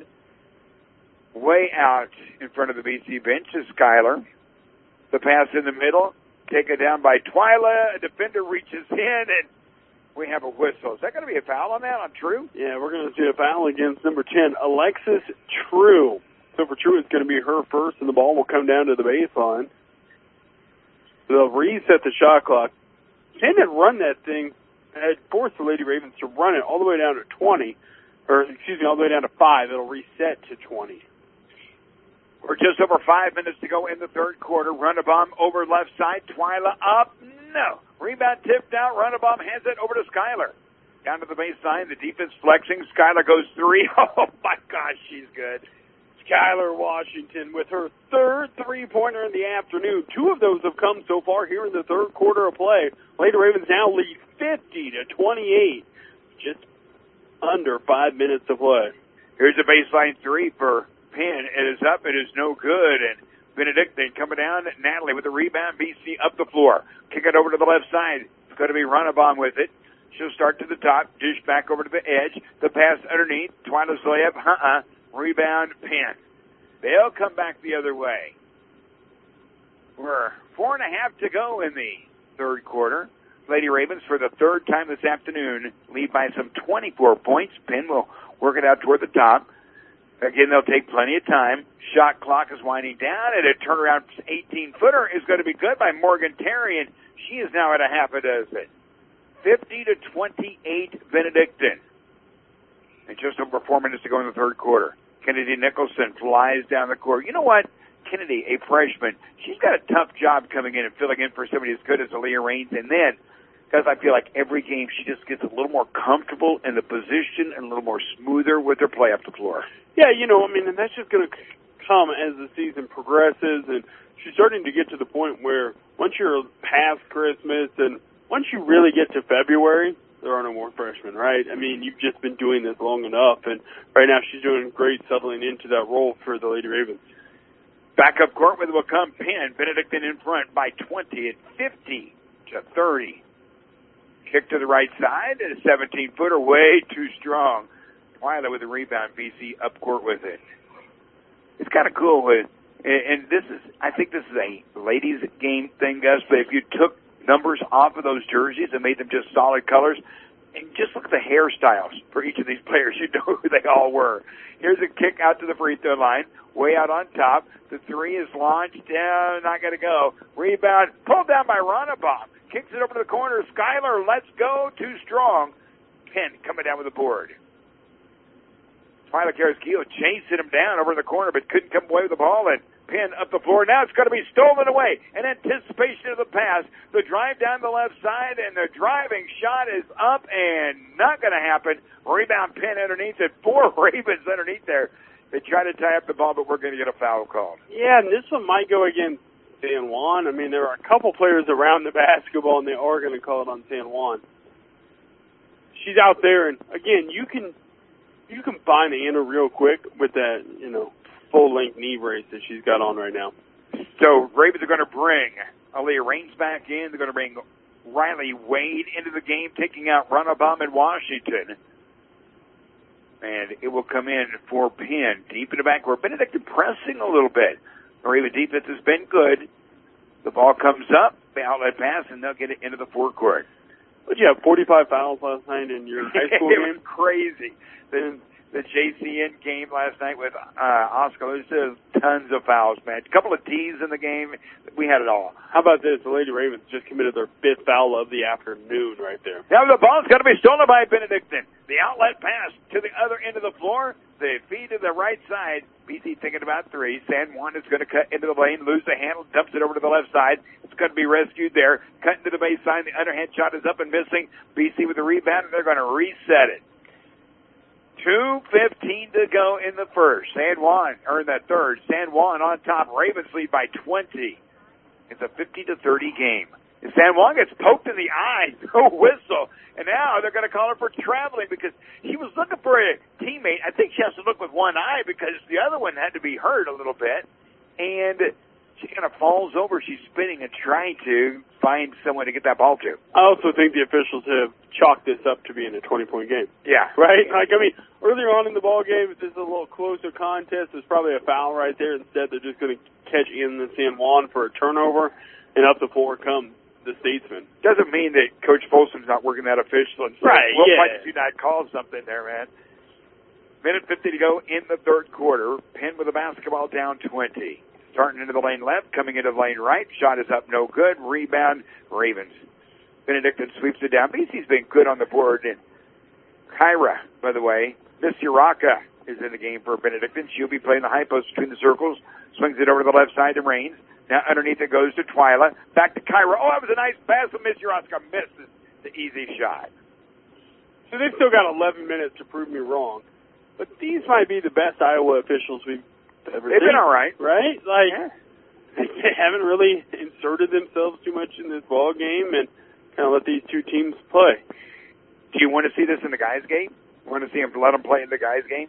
[SPEAKER 4] Way out in front of the B C bench is Skyler. The pass in the middle. Taken down by Twyla. A defender reaches in, and we have a whistle. Is that going to be a foul on that, on True?
[SPEAKER 6] Yeah, we're going to see a foul against number ten, Alexis True. So for True, it's going to be her first, and the ball will come down to the baseline. They'll reset the shot clock. Penn had run that thing, had forced the Lady Ravens to run it all the way down to twenty, or excuse me, all the way down to five. It'll reset to twenty.
[SPEAKER 4] We're just over five minutes to go in the third quarter. Runabaum over left side. Twyla up. No. Rebound tipped out. Runabaum hands it over to Skyler. Down to the baseline. The defense flexing. Skyler goes three. Oh, my gosh, she's good.
[SPEAKER 6] Skyler Washington with her third three-pointer in the afternoon. Two of those have come so far here in the third quarter of play. Lady Ravens now lead fifty to twenty-eight. Just under five minutes to play.
[SPEAKER 4] Here's a baseline three for Penn. It is up. It is no good. And Benedictine coming down. Natalie with the rebound. B C up the floor. Kick it over to the left side. It's going to be Runabaum with it. She'll start to the top. Dish back over to the edge. The pass underneath. Twyla's layup. Uh-uh. Rebound, Penn. They'll come back the other way. We're four and a half to go in the third quarter. Lady Ravens, for the third time this afternoon, lead by some twenty-four points. Penn will work it out toward the top. Again, they'll take plenty of time. Shot clock is winding down, and a turnaround eighteen-footer is going to be good by Morgan Terry, and she is now at a half a dozen. fifty to twenty-eight, Benedictine. And just over four minutes to go in the third quarter. Kennedy Nicholson flies down the court. You know what? Kennedy, a freshman, she's got a tough job coming in and filling in for somebody as good as Aaliyah Raines. And then, because I feel like every game she just gets a little more comfortable in the position and a little more smoother with her play up the floor.
[SPEAKER 6] Yeah, you know, I mean, and that's just going to come as the season progresses. And she's starting to get to the point where once you're past Christmas and once you really get to February, there are no more freshmen, right? I mean, you've just been doing this long enough, and right now she's doing great settling into that role for the Lady Ravens.
[SPEAKER 4] Back up court with will come Penn. Benedictine in front by twenty at fifty to thirty. Kick to the right side, and a seventeen-footer, way too strong. Twyla with the rebound, B C up court with it. It's kind of cool with, and this is, I think this is a ladies' game thing, Gus, but if you took numbers off of those jerseys and made them just solid colors, and just look at the hairstyles for each of these players. You know who they all were. Here's a kick out to the free throw line, way out on top. The three is launched down, not going to go. Rebound, pulled down by Runabaum. Kicks it over to the corner. Skyler lets go, too strong. Penn coming down with the board. Twyla Carrasquillo chasing him down over in the corner, but couldn't come away with the ball, and Penn up the floor. Now it's going to be stolen away. In anticipation of the pass, the drive down the left side, and the driving shot is up and not going to happen. Rebound, Penn underneath it. Four Ravens underneath there. They try to tie up the ball, but we're going to get a foul called.
[SPEAKER 6] Yeah, and this one might go against San Juan. I mean, there are a couple players around the basketball, and they are going to call it on San Juan. She's out there, and again, you can you can find Anna real quick with that, you know, full-length knee brace that she's got on right now.
[SPEAKER 18] So Ravens are going to bring Aaliyah Raines back in. They're going to bring Riley Wade into the game, taking out Runabaum in Washington. And it will come in for Penn. Deep in the backcourt. Benedictine pressing a little bit. The Raven defense has been good. The ball comes up, the outlet pass, and they'll get it into the forecourt.
[SPEAKER 6] But you have forty-five fouls last night in your high school
[SPEAKER 18] it
[SPEAKER 6] game?
[SPEAKER 18] It was crazy. The, the J C N game last night with uh, Oskaloosa, tons of fouls, man. A couple of D's in the game. We had it all.
[SPEAKER 6] How about this? The Lady Ravens just committed their fifth foul of the afternoon right there.
[SPEAKER 18] Now the ball's going to be stolen by Benedictine. The outlet pass to the other end of the floor. The feed to the right side. B C thinking about three. San Juan is going to cut into the lane, lose the handle, dumps it over to the left side. It's going to be rescued there. Cutting to the baseline. The underhand shot is up and missing. B C with the rebound, and they're going to reset it. two fifteen to go in the first. San Juan, or in the third. San Juan on top. Ravens lead by twenty. It's a fifty to thirty game. And San Juan gets poked in the eye. No whistle. And now they're going to call her for traveling because she was looking for a teammate. I think she has to look with one eye because the other one had to be hurt a little bit. And she kind of falls over. She's spinning and trying to find someone to get that ball to.
[SPEAKER 6] I also think the officials have chalked this up to being a twenty-point game.
[SPEAKER 18] Yeah.
[SPEAKER 6] Right? Like, I mean, earlier on in the ball game, if this is a little closer contest, there's probably a foul right there. Instead, they're just going to catch in the San Juan for a turnover, and up the floor come the Statesman.
[SPEAKER 18] Doesn't mean that Coach Folsom's not working that official and saying,
[SPEAKER 6] right,
[SPEAKER 18] well,
[SPEAKER 6] yeah.
[SPEAKER 18] why did you not call something there, man? Minute fifty to go in the third quarter. Penn with the basketball down twenty. Starting into the lane left, coming into the lane right. Shot is up, no good. Rebound, Ravens. Benedictine sweeps it down. B C's been good on the board. And Kyra, by the way, Miss Uraka is in the game for Benedictine. She'll be playing the high post between the circles. Swings it over to the left side to Raines. Now underneath it goes to Twyla. Back to Kyra. Oh, that was a nice pass, but Miss Uraka misses the easy shot.
[SPEAKER 6] So they've still got eleven minutes to prove me wrong. But these might be the best Iowa officials we've ever
[SPEAKER 18] They've
[SPEAKER 6] seen.
[SPEAKER 18] been all right.
[SPEAKER 6] Right? Like,
[SPEAKER 18] yeah.
[SPEAKER 6] They haven't really inserted themselves too much in this ball game and kind of let these two teams play.
[SPEAKER 18] Do you want to see this in the guys' game? Want to see them let them play in the guys' game?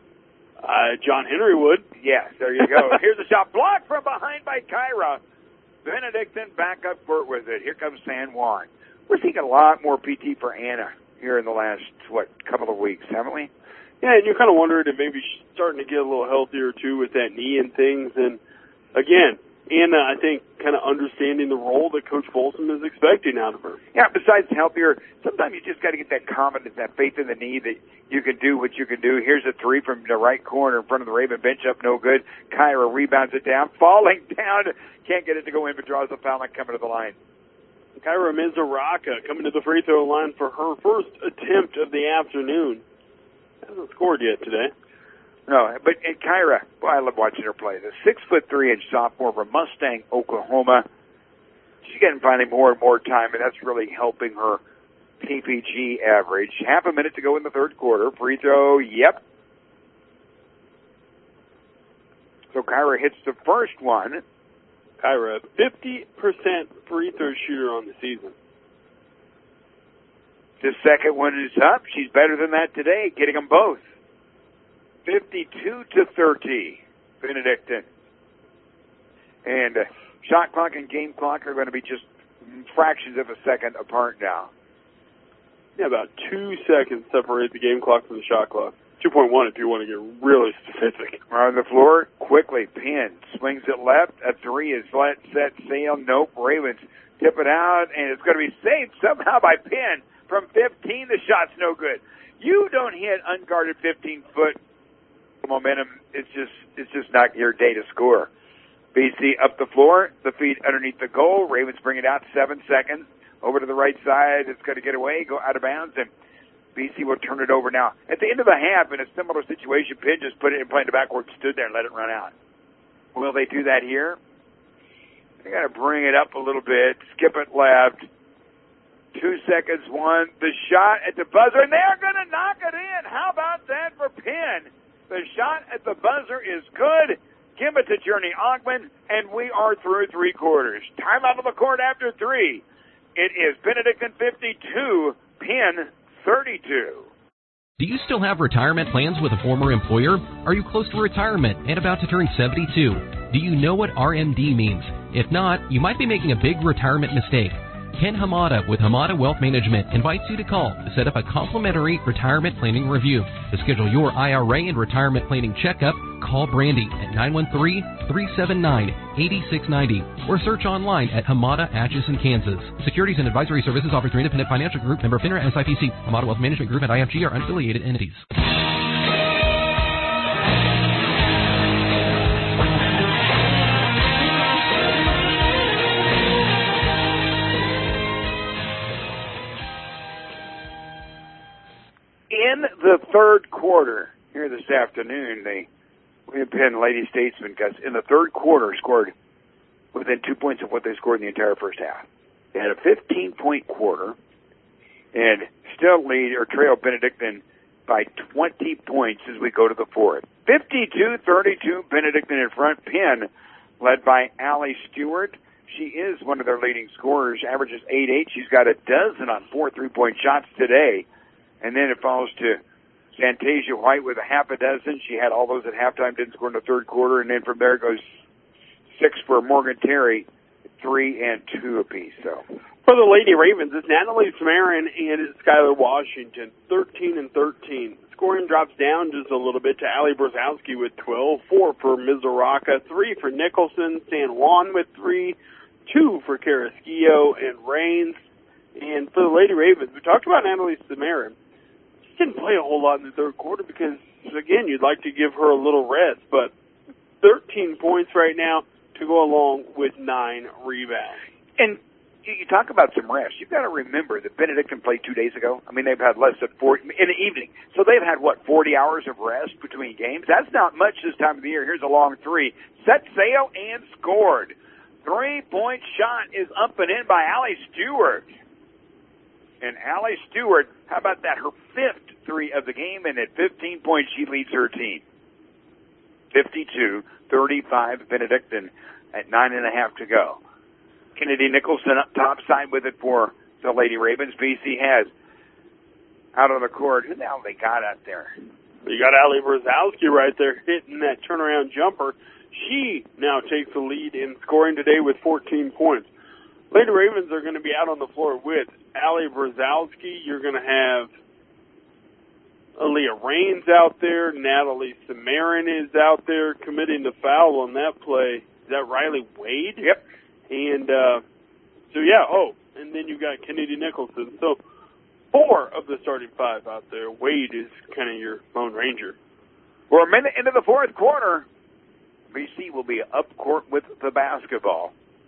[SPEAKER 6] Uh, John Henry would.
[SPEAKER 18] Yes, there you go. Here's a shot blocked from behind by Kyra. Benedictine back up court with it. Here comes San Juan. We're seeing a lot more P T for Anna here in the last, what, couple of weeks, haven't we?
[SPEAKER 6] Yeah, and you're kind of wondering if maybe she's starting to get a little healthier, too, with that knee and things. And, again, Anna, I think, kind of understanding the role that Coach Folsom is expecting out of her.
[SPEAKER 18] Yeah, besides healthier, sometimes you just got to get that confidence, that faith in the knee that you can do what you can do. Here's a three from the right corner in front of the Raven bench, up no good. Kyra rebounds it down, falling down. Can't get it to go in, but draws the foul and coming to the line.
[SPEAKER 6] Kyra Mizuraka coming to the free throw line for her first attempt of the afternoon. Hasn't scored yet today.
[SPEAKER 18] No, but and Kyra, boy, I love watching her play. The six foot three inch sophomore from Mustang, Oklahoma. She's getting finally more and more time, and that's really helping her P P G average. Half a minute to go in the third quarter. Free throw, yep. So Kyra hits the first one.
[SPEAKER 6] Kyra, fifty percent free throw shooter on the season.
[SPEAKER 18] The second one is up. She's better than that today, getting them both. fifty-two to thirty, Benedictine. And uh, shot clock and game clock are going to be just fractions of a second apart now.
[SPEAKER 6] Yeah, about two seconds separate the game clock from the shot clock. two point one if you want to get really specific.
[SPEAKER 18] On the floor, quickly, Penn swings it left. A three is let, set, sail. Nope, Ravens tip it out, and it's going to be saved somehow by Penn. From fifteen, the shot's no good. You don't hit unguarded fifteen-foot momentum. It's just it's just not your day to score. B C up the floor, the feed underneath the goal. Ravens bring it out seven seconds. Over to the right side. It's going to get away, go out of bounds, and B C will turn it over now. At the end of the half, in a similar situation, Penn just put it in play in the backcourt, stood there and let it run out. Will they do that here? They got to bring it up a little bit, skip it left. Two seconds, one. The shot at the buzzer, and they're going to knock it in. How about that for Penn? The shot at the buzzer is good. Give it to Journey Ogman, and we are through three quarters. Time out of the court after three. It is Benedictine fifty-two, Penn thirty-two.
[SPEAKER 2] Do you still have retirement plans with a former employer? Are you close to retirement and about to turn seventy-two? Do you know what R M D means? If not, you might be making a big retirement mistake. Ken Hamada with Hamada Wealth Management invites you to call to set up a complimentary retirement planning review. To schedule your I R A and retirement planning checkup, call Brandy at nine one three, three seven nine, eight six nine zero or search online at Hamada Atchison, Kansas. Securities and advisory services offered through Independent Financial Group, member FINRA, S I P C. Hamada Wealth Management Group and I F G are unaffiliated entities.
[SPEAKER 18] In the third quarter, here this afternoon, the William Penn Lady Statesmen, guys, in the third quarter scored within two points of what they scored in the entire first half. They had a fifteen-point quarter and still lead or trail Benedictine by twenty points as we go to the fourth. fifty-two thirty-two, Benedictine in front. Penn led by Allie Stewart. She is one of their leading scorers, averages eight eight. She's got a dozen on four three-point shots today. And then it falls to Fantasia White with a half a dozen. She had all those at halftime, didn't score in the third quarter. And then from there goes six for Morgan Terry, three and two apiece. So
[SPEAKER 6] for the Lady Ravens, it's Natalie Samarin and it's Skylar Washington, thirteen and thirteen. Scoring drops down just a little bit to Allie Brzezowski with twelve, four for Mizoraka, three for Nicholson, San Juan with three, two for Carrasquillo and Rains. And for the Lady Ravens, we talked about Natalie Samarin. Didn't play a whole lot in the third quarter because, again, you'd like to give her a little rest, but thirteen points right now to go along with nine rebounds.
[SPEAKER 18] And you talk about some rest. You've got to remember that Benedictine played two days ago. I mean, they've had less than forty in the evening. So they've had, what, forty hours of rest between games? That's not much this time of the year. Here's a long three. Set sail and scored. Three-point shot is up and in by Allie Stewart. And Allie Stewart, how about that? Her fifth three of the game, and at fifteen points, she leads her team. fifty-two thirty-five, Benedictine at nine and a half to go. Kennedy Nicholson up top side with it for the Lady Ravens. B C has out on the court. Who the hell they got out there?
[SPEAKER 6] You got Allie Brzezowski right there hitting that turnaround jumper. She now takes the lead in scoring today with fourteen points. Lady Ravens are going to be out on the floor with Allie Brzezowski. You're going to have Aaliyah Rains out there. Natalie Samarin is out there committing the foul on that play. Is that Riley Wade?
[SPEAKER 18] Yep.
[SPEAKER 6] And uh, so, yeah, oh, and then you got Kennedy Nicholson. So four of the starting five out there. Wade is kind of your Lone Ranger.
[SPEAKER 18] We're a minute into the fourth quarter. B C will be up court with the basketball.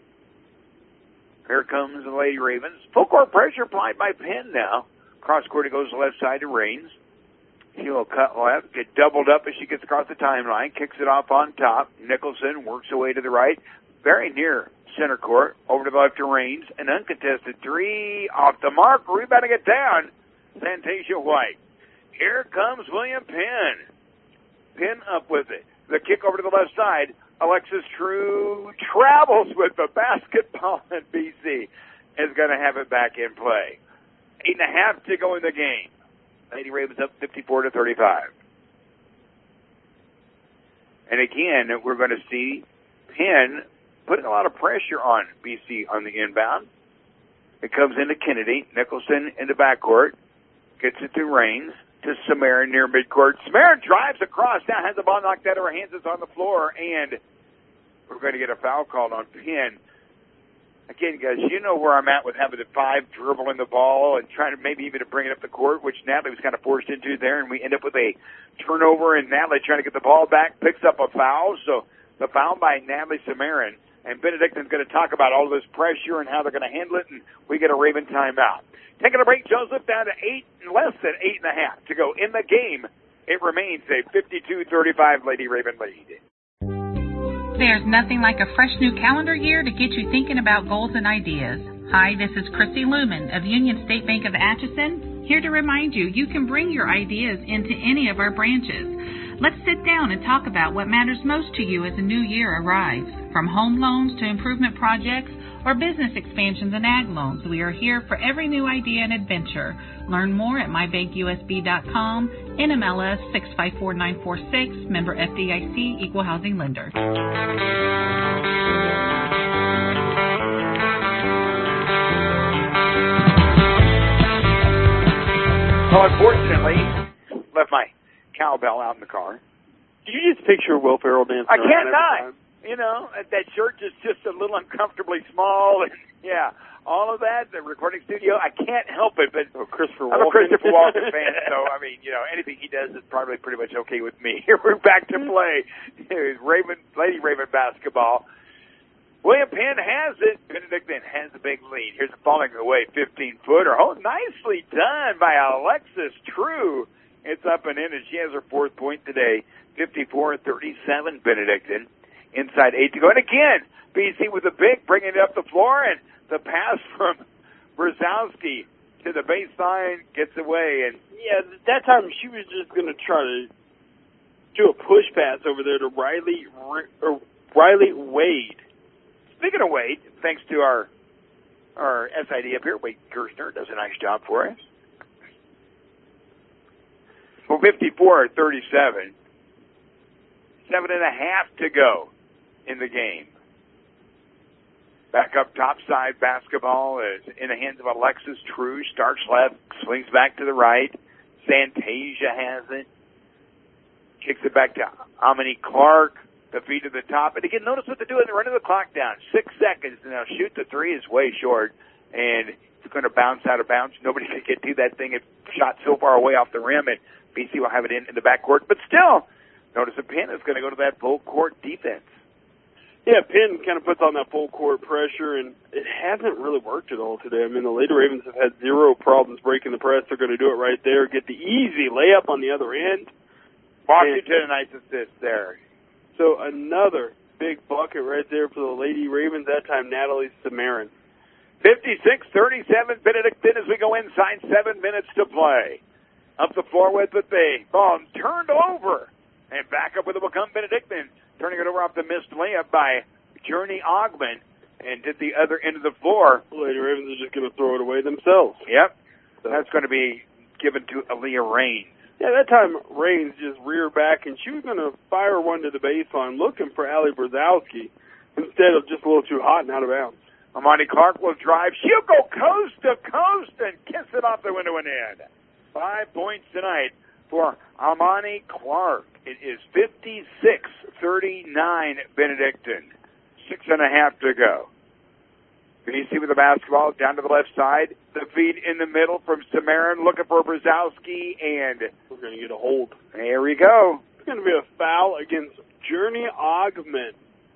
[SPEAKER 18] Here comes the Lady Ravens. Full court pressure applied by Penn now. Cross court, it goes to the left side to Rains. She'll cut left, get doubled up as she gets across the timeline, kicks it off on top. Nicholson works away to the right, very near center court, over to the left to Rains. An uncontested three off the mark, rebounding it down. Fantasia White. Here comes William Penn. Penn up with it. The kick over to the left side. Alexis True travels with the basketball, and B C is going to have it back in play. Eight and a half to go in the game. Lady Ravens up fifty-four to thirty-five. And again, we're going to see Penn putting a lot of pressure on B C on the inbound. It comes into Kennedy. Nicholson in the backcourt. Gets it to Rains. To Samarin near midcourt. Samarin drives across, now has the ball knocked out of her hands, it's on the floor, and we're going to get a foul called on Penn. Again, guys, you know where I'm at with having the five dribbling the ball and trying to maybe even to bring it up the court, which Natalie was kind of forced into there, and we end up with a turnover, and Natalie trying to get the ball back, picks up a foul, so the foul by Natalie Samarin, and Benedictine's going to talk about all this pressure and how they're going to handle it, and we get a Raven timeout. Taking a break, Joseph, down to eight, less than eight and a half to go in the game. It remains a fifty-two thirty-five Lady Raven lead.
[SPEAKER 5] There's nothing like a fresh new calendar year to get you thinking about goals and ideas. Hi, this is Chrissy Lumen of Union State Bank of Atchison, here to remind you you can bring your ideas into any of our branches. Let's sit down and talk about what matters most to you as a new year arrives. From home loans to improvement projects or business expansions and ag loans, we are here for every new idea and adventure. Learn more at my bank U S B dot com, N M L S six five four nine four six, member F D I C, equal housing lender.
[SPEAKER 4] Well, unfortunately, left my cowbell out in the car.
[SPEAKER 6] Did you just picture Will Ferrell dancing?
[SPEAKER 4] I can't not. You know, that shirt is just a little uncomfortably small. And, yeah, all of that, the recording studio, I can't help it. But
[SPEAKER 6] oh, Christopher
[SPEAKER 4] I'm
[SPEAKER 6] Walken.
[SPEAKER 4] a Christopher Walken fan, so, I mean, you know, anything he does is probably pretty much okay with me. Here we're back to play. Raven, Lady Raven basketball. William Penn has it. Benedictine has a big lead. Here's a falling away fifteen-footer. Oh, nicely done by Alexis True. It's up and in, and she has her fourth point today. fifty-four thirty-seven, Benedictine. Inside eight to go. And again, B C with a big, bringing it up the floor, and the pass from Brzezowski to the baseline gets away. And
[SPEAKER 6] yeah, that time she was just going to try to do a push pass over there to Riley or Riley Wade.
[SPEAKER 4] Speaking of Wade, thanks to our our S I D up here, Wade Gerstner does a nice job for us. Well, fifty-four thirty-seven. Seven and a half to go in the game. Back up top side, basketball is in the hands of Alexis True. Starts left, swings back to the right. Santasia has it. Kicks it back to Amani Clark. The feet to the top. And again, notice what they're doing. They're running the clock down. Six seconds. Now, shoot the three is way short. And it's going to bounce out of bounds. Nobody can get to that thing. It shot so far away off the rim. And B C will have it in, in the backcourt. But still, notice that Penn is going to go to that full court defense.
[SPEAKER 6] Yeah, Penn kind of puts on that full court pressure, and it hasn't really worked at all today. I mean, the Lady Ravens have had zero problems breaking the press. They're going to do it right there. Get the easy layup on the other end.
[SPEAKER 4] Washington, a nice assist there.
[SPEAKER 6] So another big bucket right there for the Lady Ravens, that time Natalie Samarin.
[SPEAKER 4] fifty-six thirty-seven, Benedictine as we go inside, seven minutes to play. Up the floor with it, the ball turned over. And back up with it will come Benedictine, turning it over off the missed layup by Journey Ogman. And did the other end of the floor.
[SPEAKER 6] The Lady Ravens are just going to throw it away themselves.
[SPEAKER 4] Yep. So that's going to be given to Aaliyah Raines.
[SPEAKER 6] Yeah, that time Raines just reared back, and she was going to fire one to the baseline looking for Allie Brzezowski instead of just a little too hot and out of bounds.
[SPEAKER 4] Amani Clark will drive. She'll go coast to coast and kiss it off the window and in. Five points tonight for Amani Clark. It is fifty-six thirty-nine Benedictine. Six and a half to go. B C with the basketball down to the left side. The feed in the middle from Samarin looking for Brzezowski, and
[SPEAKER 6] we're going to get a hold.
[SPEAKER 4] There we go.
[SPEAKER 6] It's going to be a foul against Journey Ogman.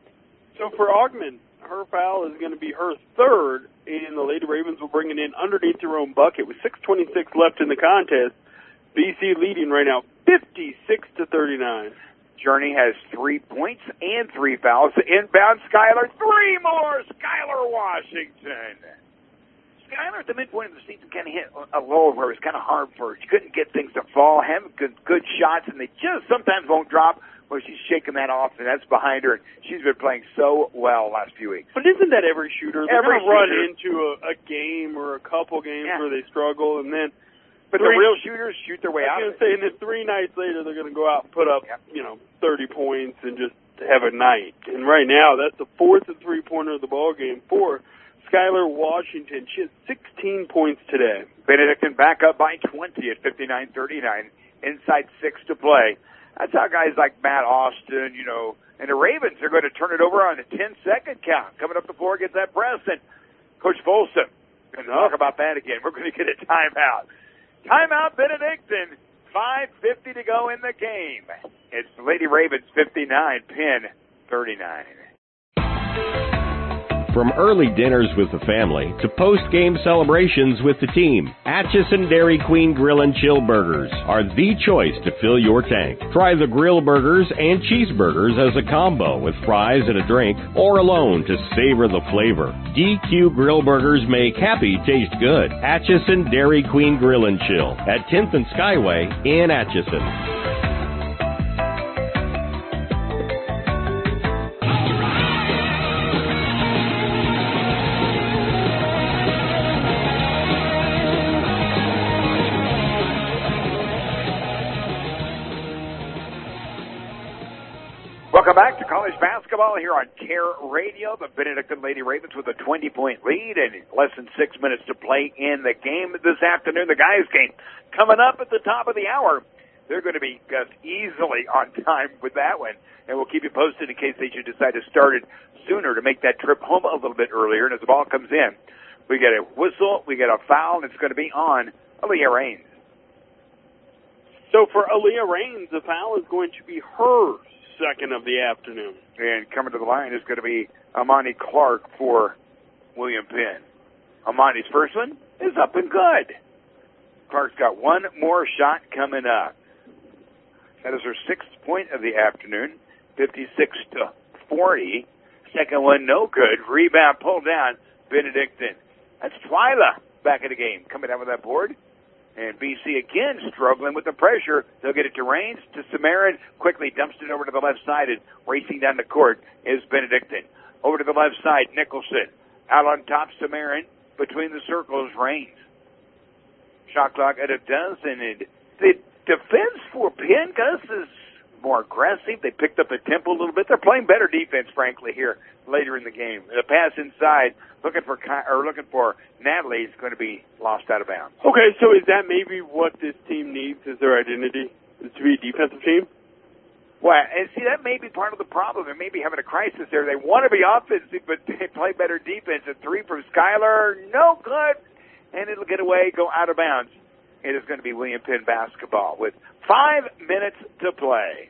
[SPEAKER 6] So for Ogman, her foul is going to be her third, and the Lady Ravens will bring it in underneath their own bucket with six twenty-six left in the contest. B C leading right now, fifty-six to thirty-nine.
[SPEAKER 4] Journey has three points and three fouls. Inbound, Skylar, three more. Skylar Washington. Skylar at the midpoint of the season kind of hit a lull where it was kind of hard for her. She couldn't get things to fall, having good, good shots, and they just sometimes won't drop. Well, she's shaking that off, and that's behind her. She's been playing so well last few weeks.
[SPEAKER 6] But isn't that every shooter? They're
[SPEAKER 4] Every
[SPEAKER 6] going to run
[SPEAKER 4] shooter.
[SPEAKER 6] into a, a game or a couple games
[SPEAKER 4] Yeah.
[SPEAKER 6] where they struggle, and then
[SPEAKER 4] But
[SPEAKER 6] three,
[SPEAKER 4] the real shooters shoot their way
[SPEAKER 6] I
[SPEAKER 4] out.
[SPEAKER 6] was going to say, and then three nights later, they're going to go out and put up, yep. you know, thirty points and just have a night. And right now, that's the fourth and three-pointer of the ball game for Skylar Washington. She has sixteen points today.
[SPEAKER 4] Benedictine back up by twenty at fifty-nine thirty-nine. Inside six to play. That's how guys like Matt Austin, you know, and the Ravens are going to turn it over on a ten-second count. Coming up the floor, gets that press, and Coach Folsom going to talk about that again. We're going to get a timeout. Timeout, Benedictine. five fifty to go in the game. It's Lady Ravens fifty-nine, Penn thirty-nine.
[SPEAKER 3] From early dinners with the family to post-game celebrations with the team, Atchison Dairy Queen Grill and Chill Burgers are the choice to fill your tank. Try the grill burgers and cheeseburgers as a combo with fries and a drink, or alone to savor the flavor. D Q Grill Burgers make happy taste good. Atchison Dairy Queen Grill and Chill at tenth and Skyway in Atchison.
[SPEAKER 18] Welcome back to college basketball here on Care Radio. The Benedictine Lady Ravens with a twenty-point lead and less than six minutes to play in the game this afternoon. The guys' game coming up at the top of the hour. They're going to be just easily on time with that one, and we'll keep you posted in case they should decide to start it sooner to make that trip home a little bit earlier. And as the ball comes in, we get a whistle, we get a foul, and it's going to be on Aaliyah Raines.
[SPEAKER 6] So for Aaliyah Raines, the foul is going to be her second of the afternoon.
[SPEAKER 18] And coming to the line is going to be Amani Clark for William Penn. Amani's first one is up and good. Clark's got one more shot coming up. That is her sixth point of the afternoon, fifty-six to forty. Second one, no good. Rebound pulled down, Benedictine. That's Twyla back in the game, coming down with that board. And B C again struggling with the pressure. They'll get it to Raines, to Samarin, quickly dumps it over to the left side, and racing down the court is Benedictine. Over to the left side, Nicholson. Out on top, Samarin. Between the circles, Raines. Shot clock at a dozen. And the defense for Penn, Gus, is more aggressive. They picked up the tempo a little bit. They're playing better defense, frankly, here later in the game. The pass inside, looking for or looking for Natalie, is going to be lost out of bounds.
[SPEAKER 6] Okay, so is that maybe what this team needs as their identity, is to be a defensive team?
[SPEAKER 18] Well, and see, that may be part of the problem. They may be having a crisis there. They want to be offensive, but they play better defense. A three from Schuyler, no good, and it'll get away, go out of bounds. It is going to be William Penn basketball with five minutes to play.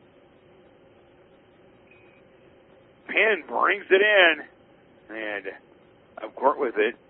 [SPEAKER 18] Penn brings it in, and up court with it.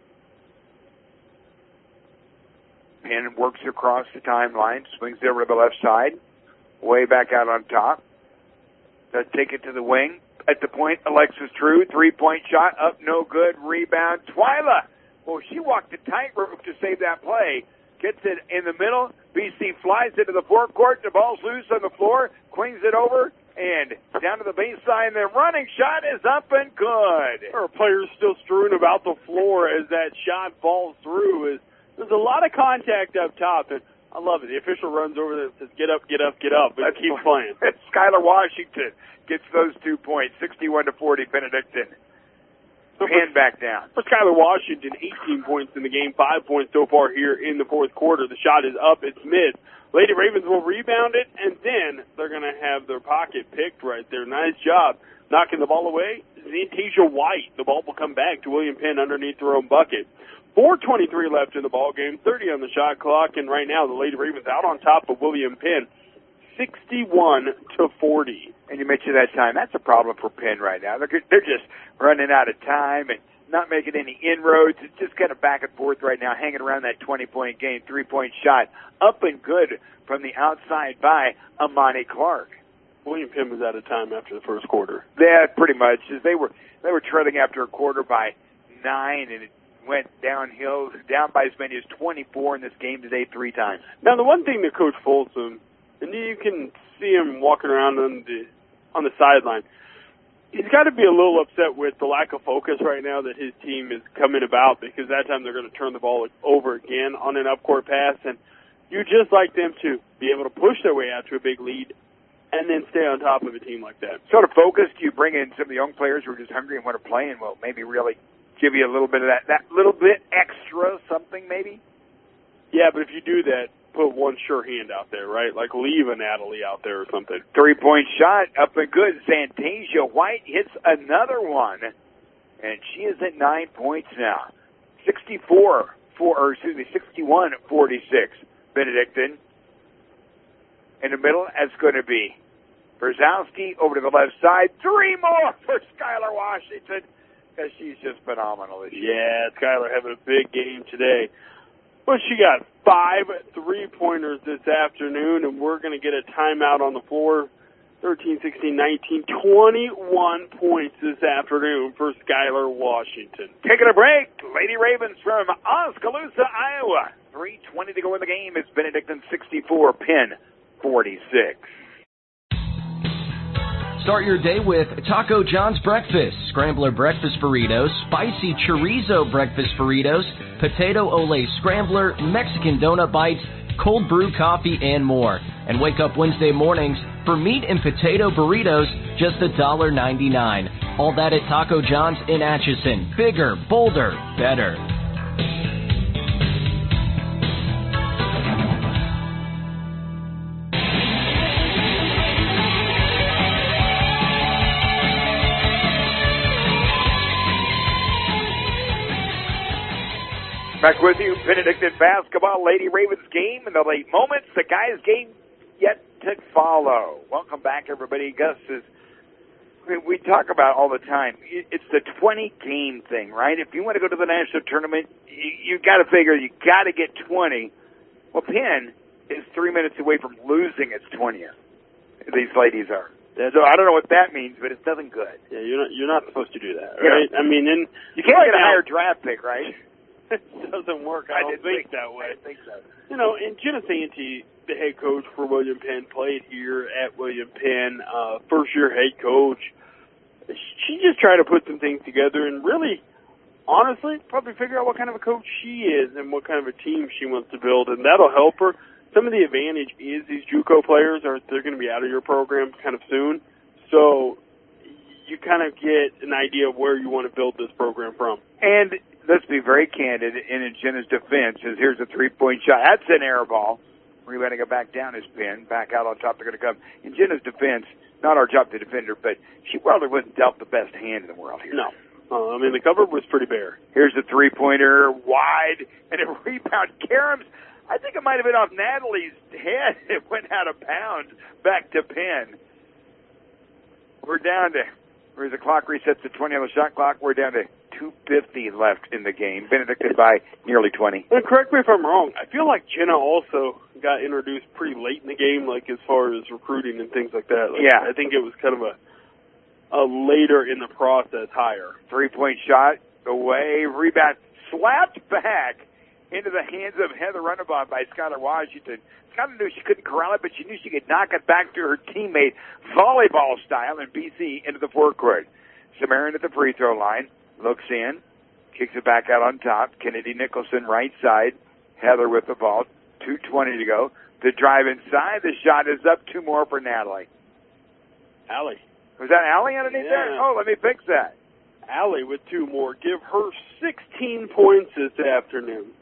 [SPEAKER 18] Penn works across the timeline, swings it over to the left side, way back out on top. Does take it to the wing. At the point, Alexis True, three-point shot, up, no good, rebound. Twyla, well, she walked the tightrope to save that play. Gets it in the middle. B C flies into the forecourt. The ball's loose on the floor. Queens it over and down to the baseline. The running shot is up and good.
[SPEAKER 6] Our players still strewn about the floor as that shot falls through. There's a lot of contact up top, and I love it. The official runs over there and says, get up, get up, get up, and keep playing.
[SPEAKER 18] Schuyler Washington gets those two points, sixty-one to forty, Benedictine. Penn back down.
[SPEAKER 6] For Schuyler Washington, eighteen points in the game, five points so far here in the fourth quarter. The shot is up, it's mid. Lady Ravens will rebound it, and then they're going to have their pocket picked right there. Nice job knocking the ball away. Zantasia White. The ball will come back to William Penn underneath their own bucket. four twenty-three left in the ball game, thirty on the shot clock, and right now the Lady Ravens out on top of William Penn, sixty-one to forty.
[SPEAKER 18] And you mentioned that time. That's a problem for Penn right now. They're, they're just running out of time and not making any inroads. It's just kind of back and forth right now, hanging around that twenty-point game, three-point shot. Up and good from the outside by Amani Clark.
[SPEAKER 6] William Penn was out of time after the first quarter.
[SPEAKER 18] Yeah, pretty much. They were they were trailing after a quarter by nine, and it went downhill, down by as many as twenty-four in this game today three times.
[SPEAKER 6] Now, the one thing that Coach Folsom, and you can see him walking around on the on the sideline, he's got to be a little upset with the lack of focus right now that his team is coming about, because that time they're going to turn the ball over again on an up-court pass, and you just like them to be able to push their way out to a big lead and then stay on top of a team like that.
[SPEAKER 18] Sort of focused, you bring in some of the young players who are just hungry and want to play, and will maybe really give you a little bit of that, that little bit extra something maybe?
[SPEAKER 6] Yeah, but if you do that, put one sure hand out there, right? Like leave a Natalie out there or something.
[SPEAKER 18] Three-point shot, up and good. Zantasia White hits another one, and she is at nine points now. sixty-four, for, or excuse me, sixty-one forty-six, Benedictine. In the middle, that's going to be Brzezowski over to the left side. Three more for Schuyler Washington, because she's just phenomenal this year.
[SPEAKER 6] Yeah, Schuyler having a big game today. Well, she got five three-pointers this afternoon, and we're going to get a timeout on the floor. thirteen, sixteen, nineteen, twenty-one points this afternoon for Schuyler Washington.
[SPEAKER 18] Taking a break, Lady Ravens from Oskaloosa, Iowa. three twenty to go in the game. It's Benedictine sixty-four, Penn forty-six.
[SPEAKER 9] Start your day with Taco John's Breakfast, Scrambler Breakfast Burritos, Spicy Chorizo Breakfast Burritos, Potato Ole Scrambler, Mexican Donut Bites, Cold Brew Coffee, and more. And wake up Wednesday mornings for meat and potato burritos, just one dollar ninety-nine. All that at Taco John's in Atchison. Bigger, bolder, better.
[SPEAKER 18] Back with you, Benedictine basketball, Lady Ravens game in the late moments. The guys game yet to follow. Welcome back, everybody. Gus is, I mean, we talk about all the time. It's the twenty game thing, right? If you want to go to the national tournament, you, you got to figure you got to get twenty. Well, Penn is three minutes away from losing its twentieth. These ladies are. So I don't know what that means, but it's nothing good.
[SPEAKER 6] Yeah, you're not you're not supposed to do that, right?
[SPEAKER 18] Yeah.
[SPEAKER 6] I mean, and
[SPEAKER 18] you can't
[SPEAKER 6] right
[SPEAKER 18] get a
[SPEAKER 6] now,
[SPEAKER 18] higher draft pick, right?
[SPEAKER 6] It doesn't work. I,
[SPEAKER 18] I
[SPEAKER 6] don't think,
[SPEAKER 18] think
[SPEAKER 6] that way.
[SPEAKER 18] I think so.
[SPEAKER 6] You know, and Jenna Santee, the head coach for William Penn, played here at William Penn, uh, first year head coach. She just tried to put some things together and really, honestly, probably figure out what kind of a coach she is and what kind of a team she wants to build, and that'll help her. Some of the advantage is these JUCO players are they're going to be out of your program kind of soon, so you kind of get an idea of where you want to build this program from.
[SPEAKER 18] And let's be very candid in Jenna's defense. Is here's a three-point shot. That's an air ball. Rebounding it back down is Penn. Back out on top. They're going to come. In Jenna's defense, not our job to defend her, but she probably wasn't dealt the best hand in the world here.
[SPEAKER 6] No. Uh, I mean, the cover was pretty bare.
[SPEAKER 18] Here's a three-pointer, wide, and a rebound. Karams, I think it might have been off Natalie's head. It went out of bounds back to Penn. We're down to, where's the clock resets to twenty on the shot clock. We're down to two fifty left in the game. Benedictine by nearly twenty.
[SPEAKER 6] And correct me if I'm wrong. I feel like Jenna also got introduced pretty late in the game, like as far as recruiting and things like that. Like,
[SPEAKER 18] yeah.
[SPEAKER 6] I think it was kind of a a later in the process hire.
[SPEAKER 18] Three-point shot away. Rebound slapped back into the hands of Heather Runnebaum by Skylar Washington. Skylar knew she couldn't corral it, but she knew she could knock it back to her teammate volleyball style in B C into the forecourt. Samarin at the free throw line. Looks in, kicks it back out on top. Kennedy Nicholson right side. Heather with the ball. two twenty to go. The drive inside. The shot is up. Two more for Natalie.
[SPEAKER 6] Allie.
[SPEAKER 18] Was that Allie underneath
[SPEAKER 6] yeah.
[SPEAKER 18] there? Oh, let me fix that.
[SPEAKER 6] Allie with two more. Give her sixteen points this afternoon.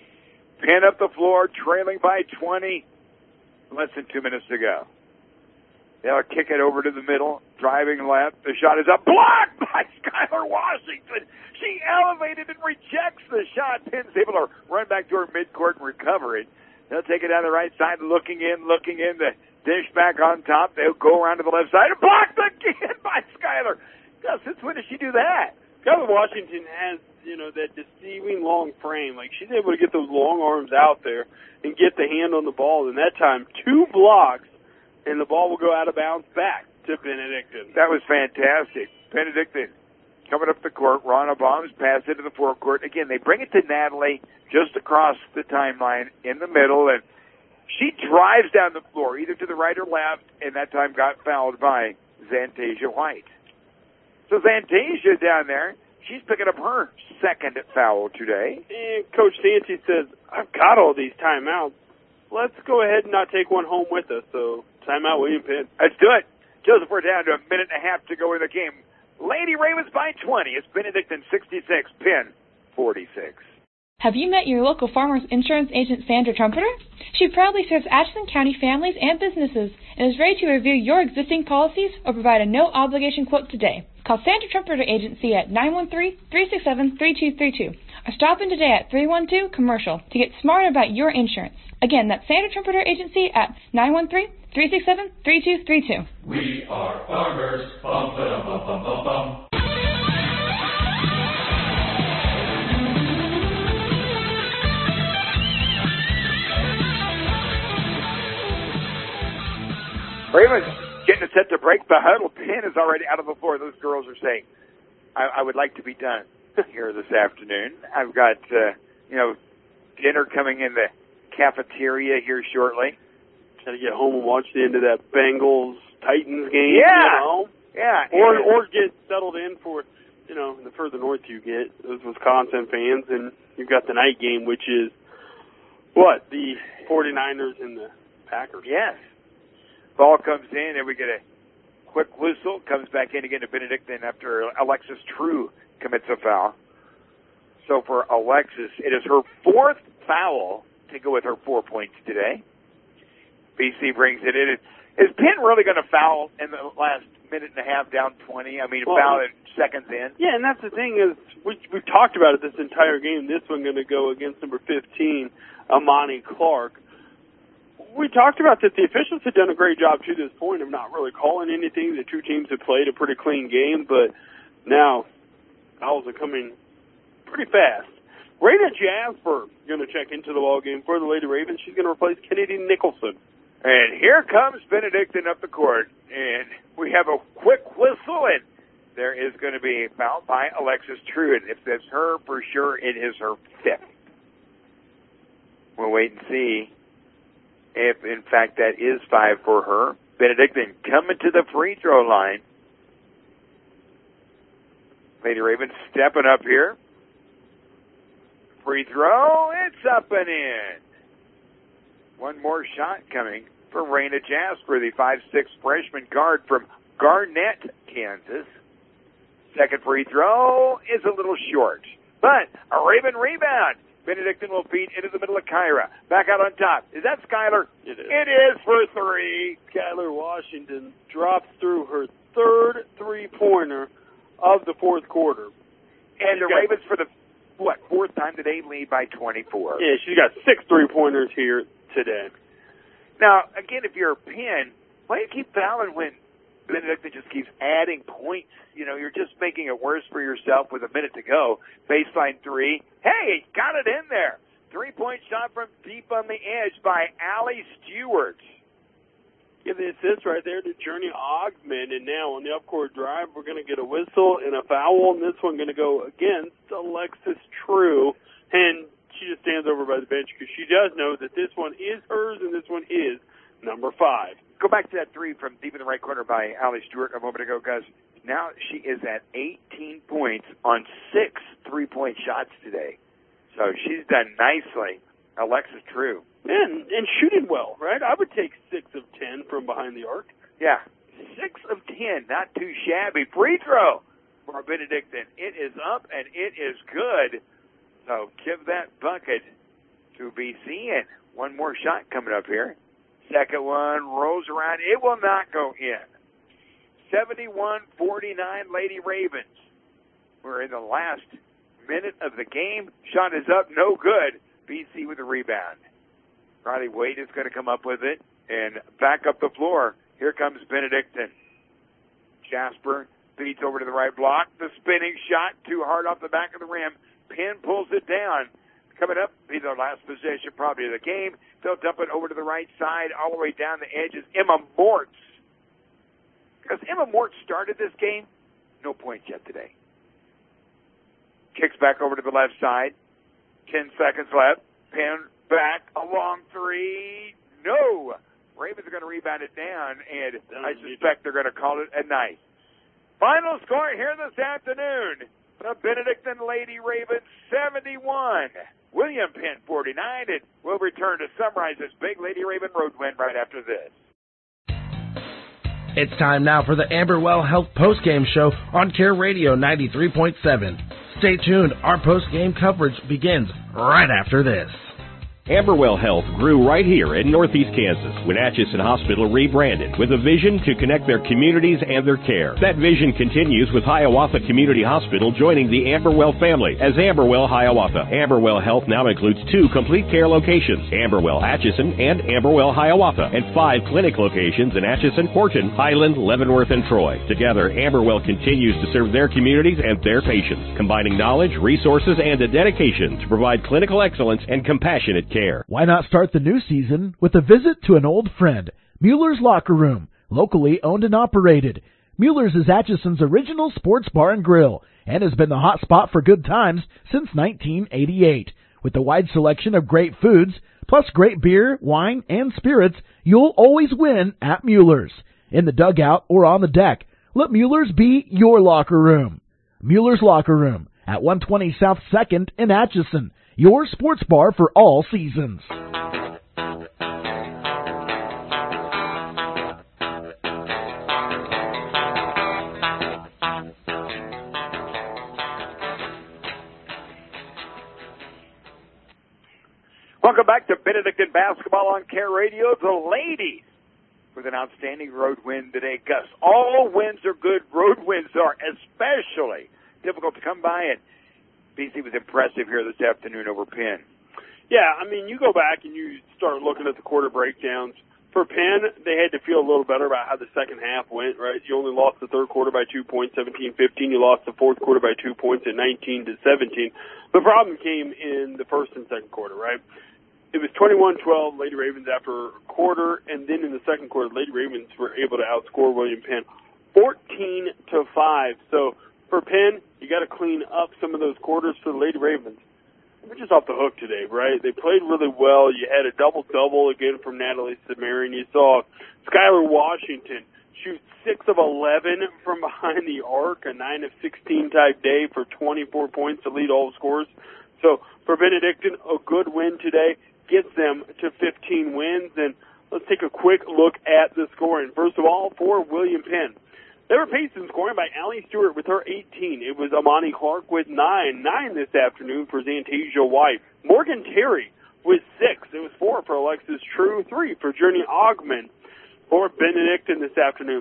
[SPEAKER 18] Pin up the floor, trailing by twenty. Less than two minutes to go. They'll kick it over to the middle, driving left. The shot is up, blocked by Skylar Washington. She elevated and rejects the shot. Pinn's able to run back to her midcourt and recover it. They'll take it down the right side, looking in, looking in. The dish back on top. They'll go around to the left side and blocked again by Skylar. Gus, since when did she do that?
[SPEAKER 6] Skylar Washington has, you know, that deceiving long frame. Like, she's able to get those long arms out there and get the hand on the ball. And that time, two blocks, and the ball will go out of bounds back to Benedictine.
[SPEAKER 18] That was fantastic. Benedictine coming up the court. Runnebaum's pass into the forecourt. Again, they bring it to Natalie just across the timeline in the middle, and she drives down the floor, either to the right or left, and that time got fouled by Zantasia White. So Zantasia down there, she's picking up her second foul today.
[SPEAKER 6] And Coach Santee says, I've got all these timeouts. Let's go ahead and not take one home with us. So timeout, William Penn.
[SPEAKER 18] Let's do it. Joseph, we're down to a minute and a half to go in the game. Lady Ravens by twenty. It's Benedictine sixty-six, Penn forty-six.
[SPEAKER 7] Have you met your local Farmers Insurance agent, Sandra Trumpeter? She proudly serves Atchison County families and businesses and is ready to review your existing policies or provide a no-obligation quote today. Call Sandra Trumpeter Agency at nine one three, three six seven, three two three two or stop in today at three one two Commercial to get smart about your insurance. Again, that's Sandra Trumpeter Agency at nine one three, three six seven, three two three two.
[SPEAKER 8] We are farmers. Bum, ba, bum, bum, bum, bum.
[SPEAKER 18] Ravens getting it set to break the huddle. Penn is already out of the floor. Those girls are saying, I, I would like to be done here this afternoon. I've got, uh, you know, dinner coming in the cafeteria here shortly.
[SPEAKER 6] Got to get home and watch the end of that Bengals-Titans game.
[SPEAKER 18] Yeah.
[SPEAKER 6] You know?
[SPEAKER 18] Yeah.
[SPEAKER 6] Or, or get settled in for, you know, the further north you get, those Wisconsin fans, and you've got the night game, which is, what, the forty-niners and the Packers.
[SPEAKER 18] Yes. Ball comes in, and we get a quick whistle. Comes back in again to Benedictine after Alexis True commits a foul. So for Alexis, it is her fourth foul to go with her four points today. B C brings it in. Is Penn really going to foul in the last minute and a half down twenty? I mean, well, foul it seconds in.
[SPEAKER 6] Yeah, and that's the thing is we, we've talked about it this entire game. This one going to go against number fifteen, Amani Clark. We talked about that the officials have done a great job to this point of not really calling anything. The two teams have played a pretty clean game, but now fouls are coming pretty fast. Raina Jasper going to check into the ball game for the Lady Ravens. She's going to replace Kennedy Nicholson.
[SPEAKER 18] And here comes Benedictine up the court, and we have a quick whistle, and there is going to be a foul by Alexis True. And if that's her, for sure, it is her fifth. We'll wait and see if, in fact, that is five for her. Benedictine coming to the free throw line. Lady Ravens stepping up here. Free throw, it's up and in. One more shot coming for Raina Jasper, the five six freshman guard from Garnett, Kansas. Second free throw is a little short, but a Raven rebound. Benedictine will feed into the middle of Kyra. Back out on top. Is that Skylar?
[SPEAKER 6] It is.
[SPEAKER 18] It is for three.
[SPEAKER 6] Skylar Washington drops through her third three-pointer of the fourth quarter.
[SPEAKER 18] And the Ravens, for the, what, fourth time today, lead by twenty-four.
[SPEAKER 6] Yeah, she's got six three-pointers here today.
[SPEAKER 18] Now, again, if you're a Penn, why do you keep fouling when Benedictine just keeps adding points? You know, you're just making it worse for yourself with a minute to go. Baseline three. Hey, got it in there. Three-point shot from deep on the edge by Allie Stewart.
[SPEAKER 6] Give the assist right there to Journey Ogman. And now on the up-court drive, we're going to get a whistle and a foul. And this one going to go against Alexis True. And she just stands over by the bench because she does know that this one is hers and this one is number five.
[SPEAKER 18] Go back to that three from deep in the right corner by Allie Stewart a moment ago, guys. Now she is at eighteen points on six three-point shots today. So she's done nicely. Alexis True.
[SPEAKER 6] And, and shooting well, right? I would take six of ten from behind the arc.
[SPEAKER 18] Yeah, six of ten, not too shabby. Free throw for Benedictine. It is up and it is good. So give that bucket to B C, and one more shot coming up here. Second one rolls around. It will not go in. seventy-one forty-nine Lady Ravens. We're in the last minute of the game. Shot is up, no good. B C with a rebound. Riley Wade is going to come up with it and back up the floor. Here comes Benedictine. Jasper feeds over to the right block. The spinning shot, too hard off the back of the rim. Penn pulls it down. Coming up, be their last possession probably of the game. They'll dump it over to the right side, all the way down the edge is Emma Mortz. Because Emma Mortz started this game, no points yet today. Kicks back over to the left side. Ten seconds left. Penn back, a long three. No! Ravens are going to rebound it down, and I suspect they're going to call it a night. Final score here this afternoon. The Benedictine Lady Ravens seventy-one. William Penn forty-nine. And we'll return to summarize this big Lady Raven road win right after this.
[SPEAKER 1] It's time now for the Amberwell Health Postgame Show on Care Radio ninety-three point seven. Stay tuned. Our postgame coverage begins right after this.
[SPEAKER 3] Amberwell Health grew right here in Northeast Kansas when Atchison Hospital rebranded with a vision to connect their communities and their care. That vision continues with Hiawatha Community Hospital joining the Amberwell family as Amberwell Hiawatha. Amberwell Health now includes two complete care locations, Amberwell Atchison and Amberwell Hiawatha, and five clinic locations in Atchison, Horton, Highland, Leavenworth, and Troy. Together, Amberwell continues to serve their communities and their patients, combining knowledge, resources, and a dedication to provide clinical excellence and compassionate care.
[SPEAKER 10] Why not start the new season with a visit to an old friend, Mueller's Locker Room, locally owned and operated. Mueller's is Atchison's original sports bar and grill and has been the hot spot for good times since nineteen eighty-eight. With a wide selection of great foods, plus great beer, wine, and spirits, you'll always win at Mueller's. In the dugout or on the deck, let Mueller's be your locker room. Mueller's Locker Room at one twenty South second in Atchison. Your sports bar for all seasons.
[SPEAKER 4] Welcome back to Benedictine Basketball on Care Radio. The ladies with an outstanding road win today. Gus, all wins are good. Road wins are especially difficult to come by, and B C was impressive here this afternoon over Penn.
[SPEAKER 6] Yeah, I mean, you go back and you start looking at the quarter breakdowns. For Penn, they had to feel a little better about how the second half went, right? You only lost the third quarter by two points, seventeen fifteen. You lost the fourth quarter by two points at nineteen to seventeen. The problem came in the first and second quarter, right? It was twenty-one twelve, Lady Ravens after a quarter, and then in the second quarter, Lady Ravens were able to outscore William Penn fourteen to five. So for Penn, you got to clean up some of those quarters for the Lady Ravens. We're just off the hook today, right? They played really well. You had a double-double again from Natalie Samarian. You saw Skylar Washington shoot six of eleven from behind the arc, a nine of sixteen type day for twenty-four points to lead all scores. So for Benedictine, a good win today gets them to fifteen wins. And let's take a quick look at the scoring. First of all, for William Penn, they were paced in scoring by Allie Stewart with her eighteen. It was Amani Clark with nine. Nine this afternoon for Zantasia White. Morgan Terry with six. It was four for Alexis True. Three for Journey Ogman for Benedictine this afternoon.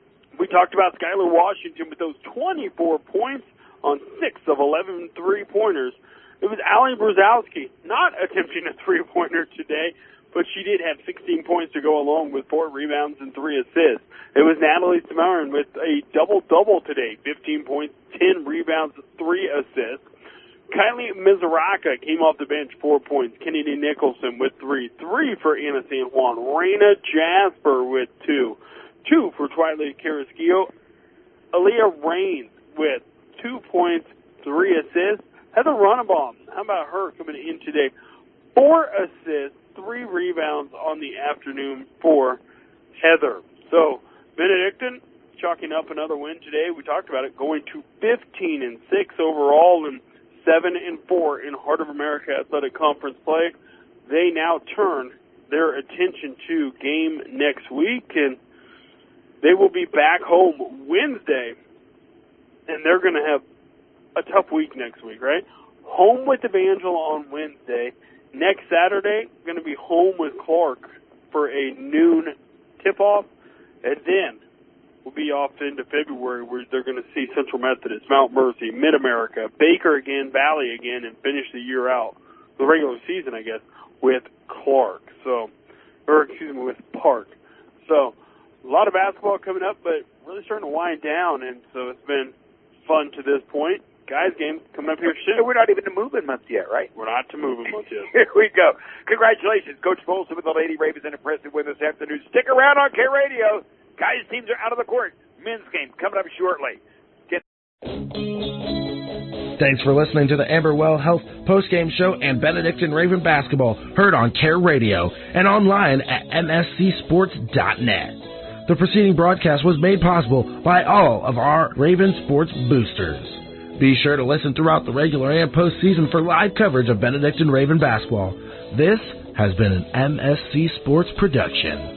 [SPEAKER 6] We talked about Skylar Washington with those twenty-four points on six of eleven three-pointers. It was Allie Brzezowski not attempting a three-pointer today, but she did have sixteen points to go along with four rebounds and three assists. It was Natalie Samarian with a double-double today, fifteen points, ten rebounds, three assists. Kylie Mizuraka came off the bench, four points. Kennedy Nicholson with three. Three for Anna San Juan. Raina Jasper with two. Two for Twilight Carrasquillo. Aaliyah Raines with two points, three assists. Heather Runnebaum, how about her coming in today? Four assists, three rebounds on the afternoon for Heather. So Benedictine chalking up another win today. We talked about it, going to fifteen and six overall and seven and four in Heart of America Athletic Conference play. They now turn their attention to game next week, and they will be back home Wednesday, and they're going to have a tough week next week, right? Home with Evangel on Wednesday. Next Saturday, going to be home with Clark for a noon tip-off, and then we'll be off into February where they're going to see Central Methodist, Mount Mercy, Mid-America, Baker again, Valley again, and finish the year out, the regular season, I guess, with Clark. So, or excuse me, with Park. So, a lot of basketball coming up, but really starting to wind down, and so it's been fun to this point. Guys game coming up here soon.
[SPEAKER 4] We're not even to moving month yet, right?
[SPEAKER 6] We're not to moving month yet.
[SPEAKER 4] Here we go. Congratulations, Coach Folsom with the Lady Ravens, an impressive win this afternoon. Stick around on Care Radio. Guys teams are out of the court. Men's game coming up shortly. Get-
[SPEAKER 1] Thanks for listening to the Amberwell Health postgame show and Benedictine Raven basketball, heard on Care Radio and online at m s c sports dot net. The preceding broadcast was made possible by all of our Raven Sports boosters. Be sure to listen throughout the regular and postseason for live coverage of Benedictine Raven basketball. This has been an M S C Sports production.